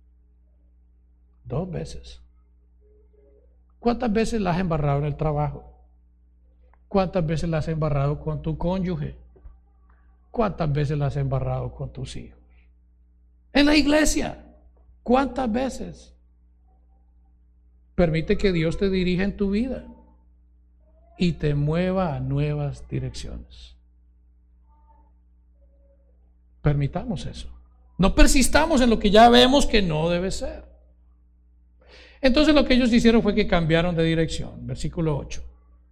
Dos veces. ¿Cuántas veces la has embarrado en el trabajo? ¿Cuántas veces la has embarrado con tu cónyuge? ¿Cuántas veces la has embarrado con tus hijos? En la iglesia, ¿cuántas veces? Permite que Dios te dirija en tu vida y te mueva a nuevas direcciones. Permitamos eso. No persistamos en lo que ya vemos que no debe ser. Entonces lo que ellos hicieron fue que cambiaron de dirección. Versículo ocho.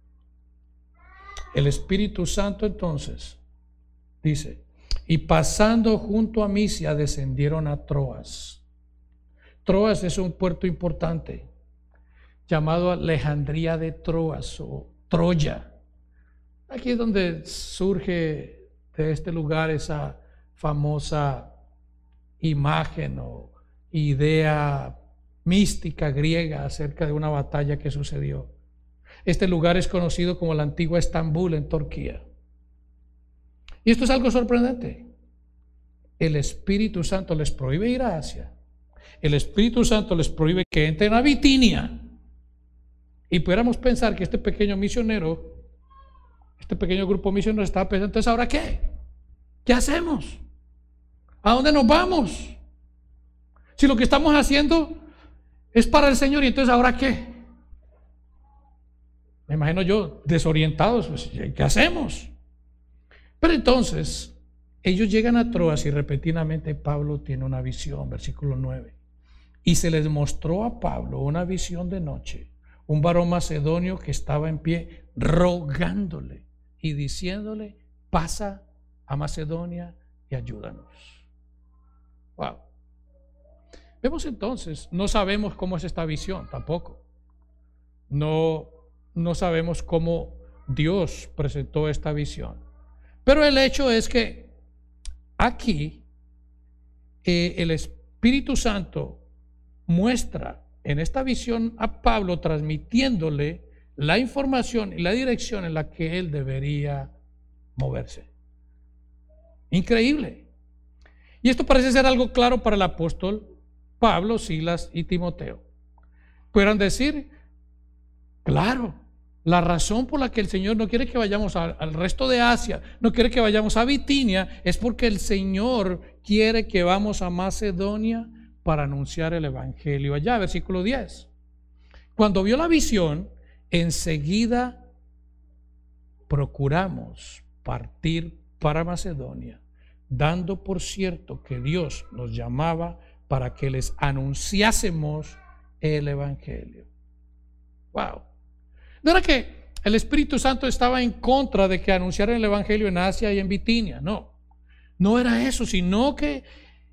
El Espíritu Santo entonces dice, y pasando junto a Misia descendieron a Troas. Troas es un puerto importante llamado Alejandría de Troas o Troya. Aquí es donde surge de este lugar esa famosa imagen o idea mística griega acerca de una batalla que sucedió. Este lugar es conocido como la antigua Estambul en Turquía. Y esto es algo sorprendente. El Espíritu Santo les prohíbe ir a Asia. El Espíritu Santo les prohíbe que entren a Bitinia. Y pudiéramos pensar que este pequeño misionero Este pequeño grupo misionero estaba pensando, entonces ¿ahora qué? ¿Qué hacemos? ¿A dónde nos vamos? Si lo que estamos haciendo es para el Señor, y entonces ¿ahora qué? Me imagino yo desorientados, pues, ¿qué hacemos? Pero entonces ellos llegan a Troas y repentinamente Pablo tiene una visión, versículo nueve. Y se les mostró a Pablo una visión de noche, un varón macedonio que estaba en pie rogándole y diciéndole, pasa a Macedonia y ayúdanos. Wow. Vemos entonces, no sabemos cómo es esta visión tampoco. No, no sabemos cómo Dios presentó esta visión. Pero el hecho es que aquí eh, el Espíritu Santo muestra en esta visión a Pablo transmitiéndole la información y la dirección en la que él debería moverse. Increíble. Y esto parece ser algo claro para el apóstol Pablo, Silas y Timoteo. Pudieran decir, claro, la razón por la que el Señor no quiere que vayamos al, al resto de Asia, no quiere que vayamos a Bitinia, es porque el Señor quiere que vamos a Macedonia para anunciar el Evangelio allá. Versículo diez. Cuando vio la visión, enseguida procuramos partir para Macedonia, dando por cierto que Dios nos llamaba para que les anunciásemos el Evangelio. Wow. No era que el Espíritu Santo estaba en contra de que anunciaran el Evangelio en Asia y en Bitinia, no. No era eso, sino que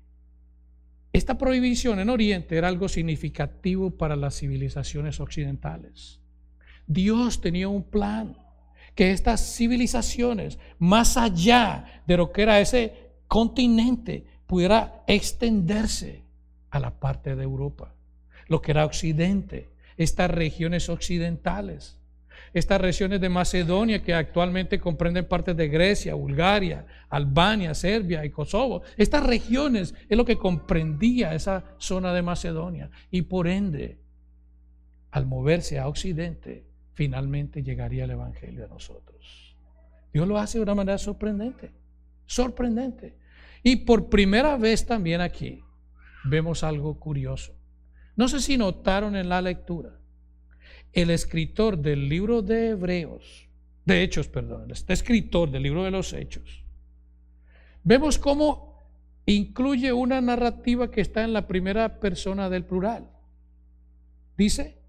esta prohibición en Oriente era algo significativo para las civilizaciones occidentales. Dios tenía un plan, que estas civilizaciones, más allá de lo que era ese continente, pudiera extenderse a la parte de Europa, lo que era Occidente, estas regiones occidentales. Estas regiones de Macedonia que actualmente comprenden partes de Grecia, Bulgaria, Albania, Serbia y Kosovo. Estas regiones es lo que comprendía esa zona de Macedonia. Y por ende, al moverse a Occidente, finalmente llegaría el Evangelio a nosotros. Dios lo hace de una manera sorprendente, sorprendente. Y por primera vez también aquí vemos algo curioso. No sé si notaron en la lectura. El escritor del libro de Hebreos, de Hechos, perdón, este escritor del libro de los Hechos, vemos cómo incluye una narrativa que está en la primera persona del plural. Dice,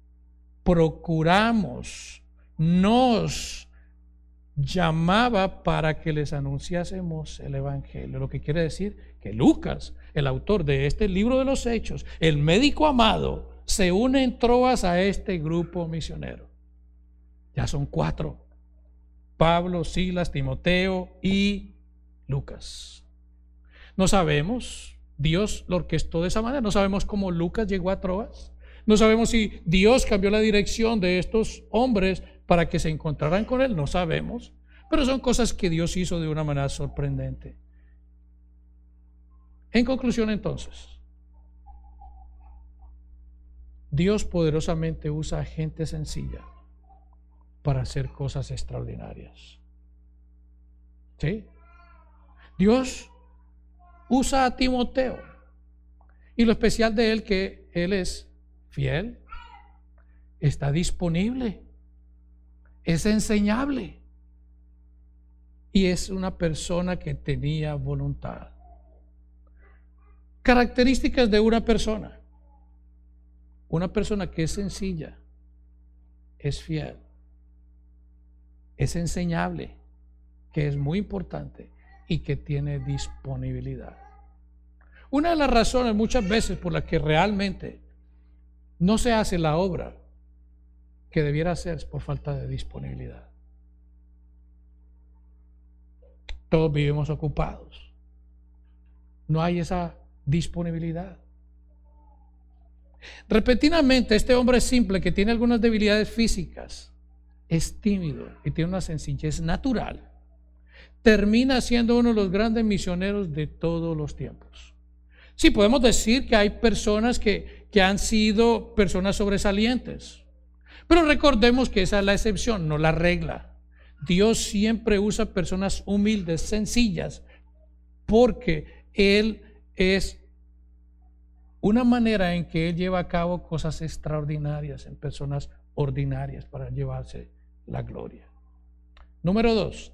procuramos, nos llamaba para que les anunciásemos el Evangelio. Lo que quiere decir que Lucas, el autor de este libro de los Hechos, el médico amado, se une en Troas a este grupo misionero. Ya son cuatro: Pablo, Silas, Timoteo y Lucas. No sabemos, Dios lo orquestó de esa manera. No sabemos cómo Lucas llegó a Troas. No sabemos si Dios cambió la dirección de estos hombres para que se encontraran con él. No sabemos, pero son cosas que Dios hizo de una manera sorprendente. En conclusión, entonces, Dios poderosamente usa a gente sencilla para hacer cosas extraordinarias. ¿Sí? Dios usa a Timoteo, y lo especial de él que él es fiel, está disponible, es enseñable y es una persona que tenía voluntad. Características de una persona. Una persona que es sencilla, es fiel, es enseñable, que es muy importante y que tiene disponibilidad. Una de las razones muchas veces por las que realmente no se hace la obra que debiera hacer es por falta de disponibilidad. Todos vivimos ocupados. No hay esa disponibilidad. Repentinamente, este hombre simple que tiene algunas debilidades físicas, es tímido y tiene una sencillez natural, termina siendo uno de los grandes misioneros de todos los tiempos. Sí, podemos decir que hay personas que, que han sido personas sobresalientes, pero recordemos que esa es la excepción, no la regla. Dios siempre usa personas humildes, sencillas, porque Él es una manera en que Él lleva a cabo cosas extraordinarias en personas ordinarias para llevarse la gloria. Número dos,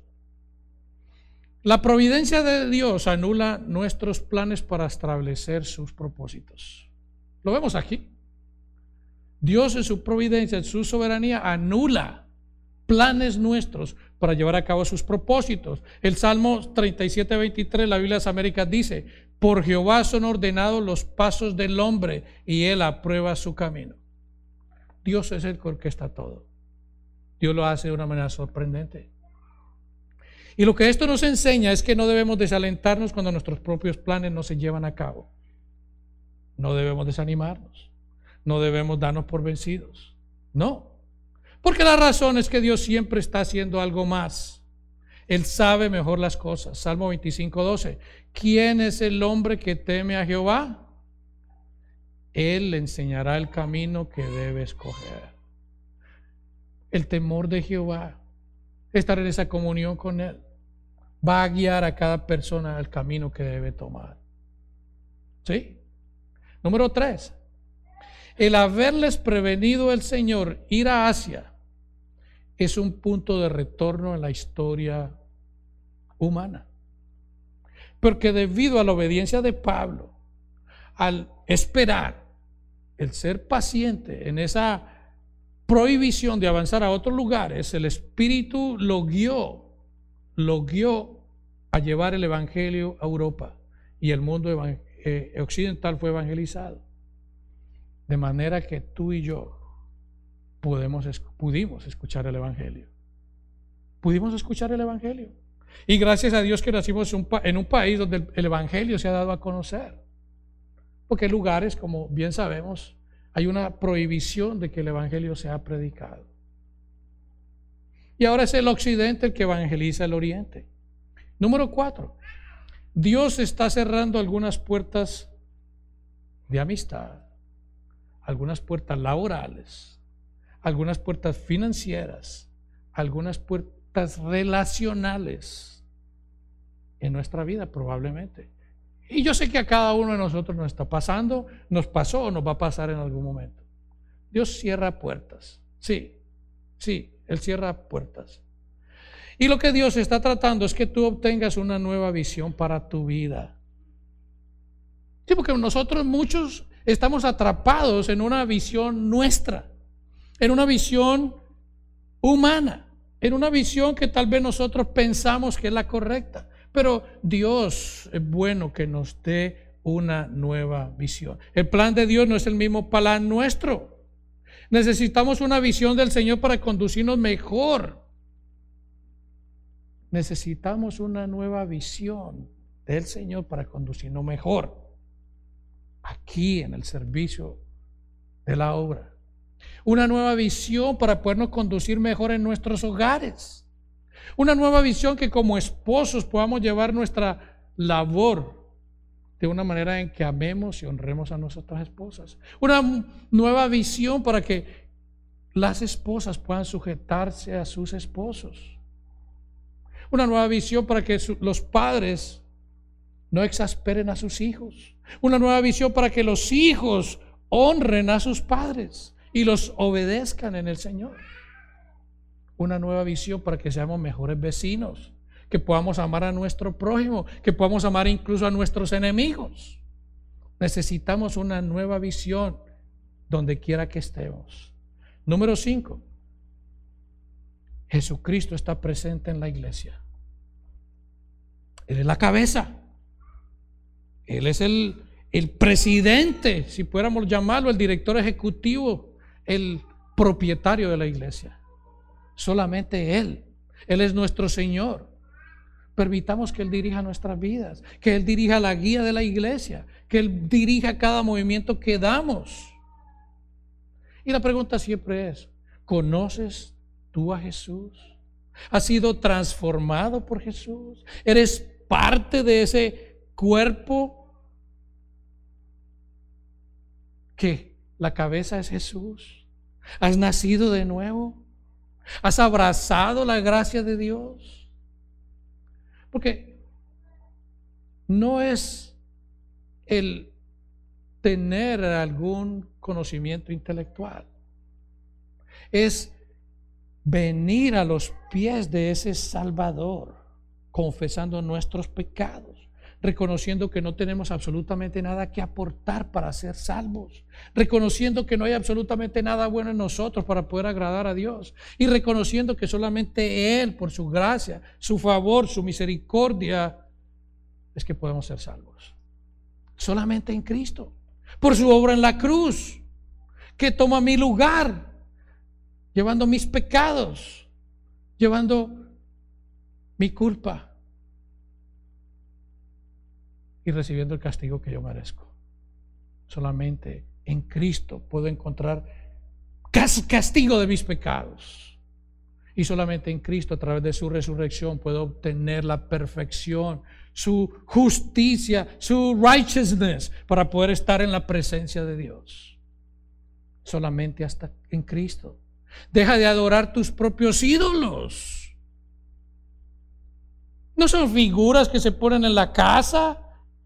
la providencia de Dios anula nuestros planes para establecer sus propósitos. Lo vemos aquí. Dios en su providencia, en su soberanía, anula planes nuestros para llevar a cabo sus propósitos. El Salmo treinta y siete, veintitrés, la Biblia de las Américas dice: por Jehová son ordenados los pasos del hombre y él aprueba su camino. Dios es el que orquesta todo. Dios lo hace de una manera sorprendente. Y lo que esto nos enseña es que no debemos desalentarnos cuando nuestros propios planes no se llevan a cabo. No debemos desanimarnos. No debemos darnos por vencidos. No. Porque la razón es que Dios siempre está haciendo algo más. Él sabe mejor las cosas. Salmo veinticinco, doce. ¿Quién es el hombre que teme a Jehová? Él le enseñará el camino que debe escoger. El temor de Jehová, estar en esa comunión con Él, va a guiar a cada persona al camino que debe tomar. ¿Sí? Número tres. El haberles prevenido el Señor ir a Asia es un punto de retorno en la historia humana. Porque debido a la obediencia de Pablo, al esperar, el ser paciente en esa prohibición de avanzar a otros lugares, el Espíritu lo guió, lo guió a llevar el Evangelio a Europa, y el mundo eh, occidental fue evangelizado. De manera que tú y yo podemos, pudimos escuchar el Evangelio. Pudimos escuchar el Evangelio. Y gracias a Dios que nacimos en un país donde el, el Evangelio se ha dado a conocer. Porque hay lugares, como bien sabemos, hay una prohibición de que el Evangelio sea predicado. Y ahora es el occidente el que evangeliza el oriente. Número cuatro. Dios está cerrando algunas puertas de amistad, algunas puertas laborales, algunas puertas financieras, algunas puertas relacionales en nuestra vida probablemente. Y yo sé que a cada uno de nosotros nos está pasando, nos pasó o nos va a pasar en algún momento. Dios cierra puertas. Sí, sí, Él cierra puertas. Y lo que Dios está tratando es que tú obtengas una nueva visión para tu vida. Sí, porque nosotros muchos estamos atrapados en una visión nuestra, en una visión humana, en una visión que tal vez nosotros pensamos que es la correcta. Pero Dios es bueno que nos dé una nueva visión. El plan de Dios no es el mismo plan nuestro. Necesitamos una visión del Señor para conducirnos mejor. Necesitamos una nueva visión del Señor para conducirnos mejor aquí en el servicio de la obra. Una nueva visión para podernos conducir mejor en nuestros hogares. Una nueva visión que como esposos podamos llevar nuestra labor de una manera en que amemos y honremos a nuestras esposas. Una nueva visión para que las esposas puedan sujetarse a sus esposos. Una nueva visión para que los padres no exasperen a sus hijos. Una nueva visión para que los hijos honren a sus padres y los obedezcan en el Señor. Una nueva visión para que seamos mejores vecinos, que podamos amar a nuestro prójimo, que podamos amar incluso a nuestros enemigos. Necesitamos una nueva visión donde quiera que estemos. Número cinco. Jesucristo está presente en la iglesia. Él es la cabeza. Él es el, el presidente, si pudiéramos llamarlo, el director ejecutivo, el propietario de la iglesia. Solamente Él. Él es nuestro Señor. Permitamos que Él dirija nuestras vidas, que Él dirija la guía de la iglesia, que Él dirija cada movimiento que damos. Y la pregunta siempre es, ¿conoces tú a Jesús? ¿Has sido transformado por Jesús? ¿Eres parte de ese cuerpo que la cabeza es Jesús? ¿Has nacido de nuevo? ¿Has abrazado la gracia de Dios? Porque no es el tener algún conocimiento intelectual, es venir a los pies de ese Salvador, confesando nuestros pecados, reconociendo que no tenemos absolutamente nada que aportar para ser salvos, reconociendo que no hay absolutamente nada bueno en nosotros para poder agradar a Dios, y reconociendo que solamente Él, por su gracia, su favor, su misericordia, es que podemos ser salvos. Solamente en Cristo, por su obra en la cruz, que toma mi lugar, llevando mis pecados, llevando mi culpa y recibiendo el castigo que yo merezco. Solamente en Cristo puedo encontrar castigo de mis pecados, y solamente en Cristo, a través de su resurrección, puedo obtener la perfección, su justicia, su righteousness, para poder estar en la presencia de Dios. Solamente hasta en Cristo. Deja de adorar tus propios ídolos. No son figuras que se ponen en la casa,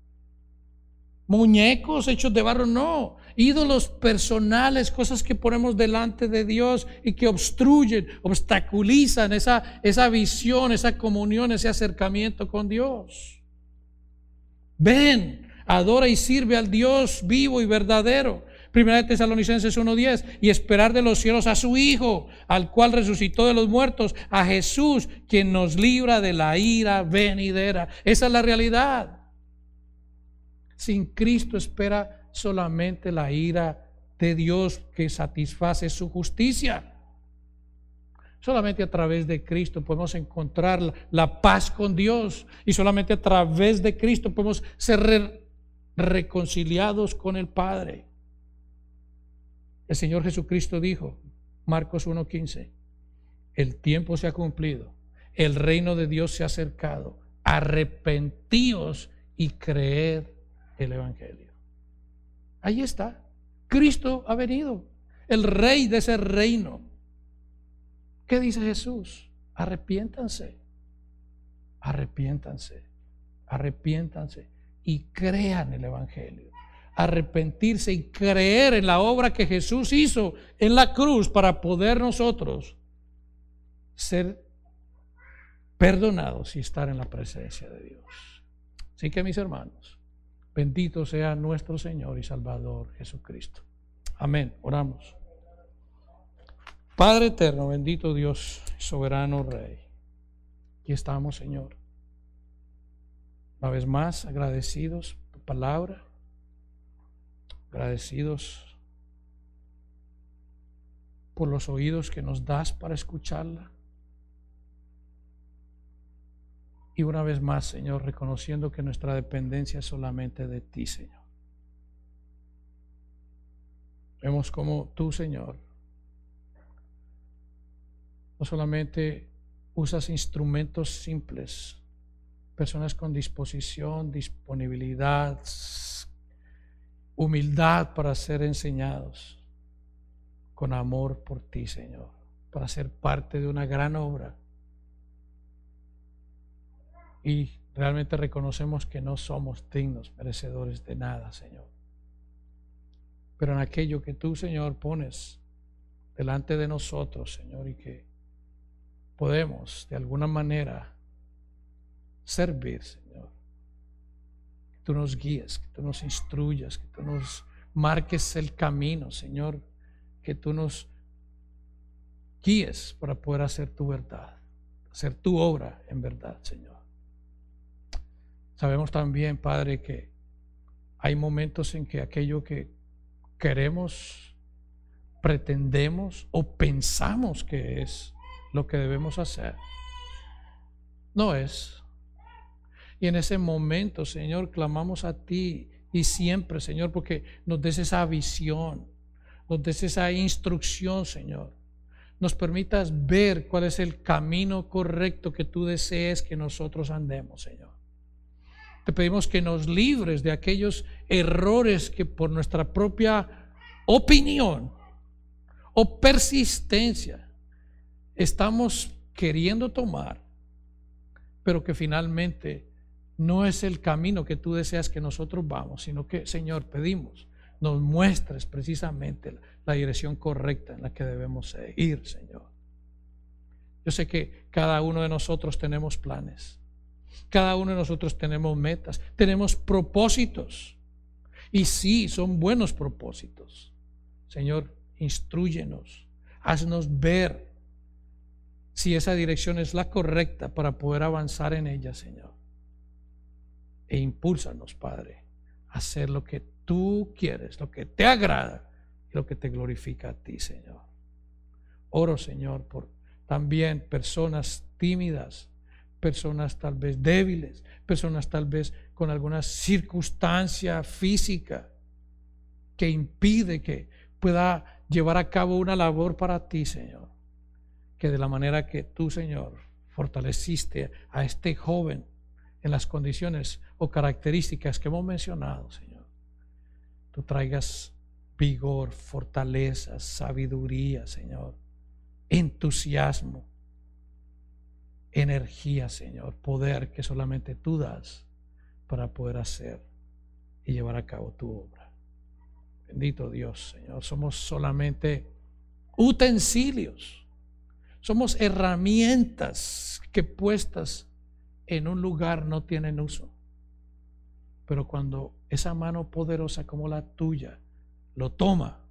muñecos hechos de barro, no. Ídolos personales, cosas que ponemos delante de Dios y que obstruyen, obstaculizan esa, esa visión, esa comunión, ese acercamiento con Dios. Ven, adora y sirve al Dios vivo y verdadero. Primera de Tesalonicenses uno diez, y esperar de los cielos a su Hijo, al cual resucitó de los muertos, a Jesús, quien nos libra de la ira venidera. Esa es la realidad. Sin Cristo espera solamente la ira de Dios, que satisface su justicia. Solamente a través de Cristo podemos encontrar la, la paz con Dios, y solamente a través de Cristo podemos ser re, reconciliados con el Padre. El Señor Jesucristo dijo, Marcos uno quince, el tiempo se ha cumplido, el reino de Dios se ha acercado, arrepentíos y creed el Evangelio. Ahí está, Cristo ha venido, el rey de ese reino. ¿Qué dice Jesús? Arrepiéntanse, arrepiéntanse, arrepiéntanse y crean el Evangelio. Arrepentirse y creer en la obra que Jesús hizo en la cruz para poder nosotros ser perdonados y estar en la presencia de Dios. Así que, mis hermanos, bendito sea nuestro Señor y Salvador Jesucristo. Amén. Oramos. Padre eterno, bendito Dios, soberano Rey, aquí estamos, Señor, una vez más agradecidos por tu palabra, agradecidos por los oídos que nos das para escucharla, y una vez más, Señor, reconociendo que nuestra dependencia es solamente de ti, Señor. Vemos como tú, Señor, no solamente usas instrumentos simples, personas con disposición, disponibilidad, humildad para ser enseñados, con amor por ti, Señor, para ser parte de una gran obra. Y realmente reconocemos que no somos dignos, merecedores de nada, Señor. Pero en aquello que tú, Señor, pones delante de nosotros, Señor, y que podemos de alguna manera servir, Señor, que tú nos guíes, que tú nos instruyas, que tú nos marques el camino, Señor, que tú nos guíes para poder hacer tu verdad, hacer tu obra en verdad, Señor. Sabemos también, Padre, que hay momentos en que aquello que queremos, pretendemos o pensamos que es lo que debemos hacer, no es. Y en ese momento, Señor, clamamos a ti, y siempre, Señor, porque nos des esa visión, nos des esa instrucción, Señor, nos permitas ver cuál es el camino correcto que tú desees que nosotros andemos, Señor. Te pedimos que nos libres de aquellos errores que por nuestra propia opinión o persistencia estamos queriendo tomar, pero que finalmente no es el camino que tú deseas que nosotros vamos, sino que, Señor, pedimos, nos muestres precisamente la dirección correcta en la que debemos ir, Señor. Yo sé que cada uno de nosotros tenemos planes, cada uno de nosotros tenemos metas, tenemos propósitos, y sí, son buenos propósitos. Señor, instrúyenos, haznos ver si esa dirección es la correcta para poder avanzar en ella, Señor. E impúlsanos, Padre, a hacer lo que tú quieres, lo que te agrada y lo que te glorifica a ti, Señor. Oro, Señor, por también personas tímidas, personas tal vez débiles, personas tal vez con alguna circunstancia física que impide que pueda llevar a cabo una labor para ti, Señor. Que de la manera que tú, Señor, fortaleciste a este joven en las condiciones o características que hemos mencionado, Señor, tú traigas vigor, fortaleza, sabiduría, Señor, entusiasmo, energía, Señor, poder que solamente tú das para poder hacer y llevar a cabo tu obra. Bendito Dios, Señor, somos solamente utensilios, somos herramientas que puestas en un lugar no tienen uso. Pero cuando esa mano poderosa como la tuya lo toma,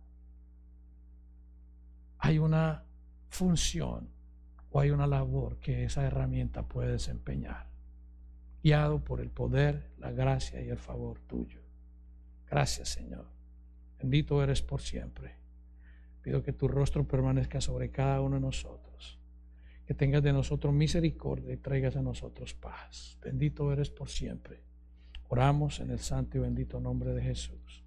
hay una función o hay una labor que esa herramienta puede desempeñar, guiado por el poder, la gracia y el favor tuyo. Gracias, Señor. Bendito eres por siempre. Pido que tu rostro permanezca sobre cada uno de nosotros, que tengas de nosotros misericordia y traigas a nosotros paz. Bendito eres por siempre. Oramos en el santo y bendito nombre de Jesús.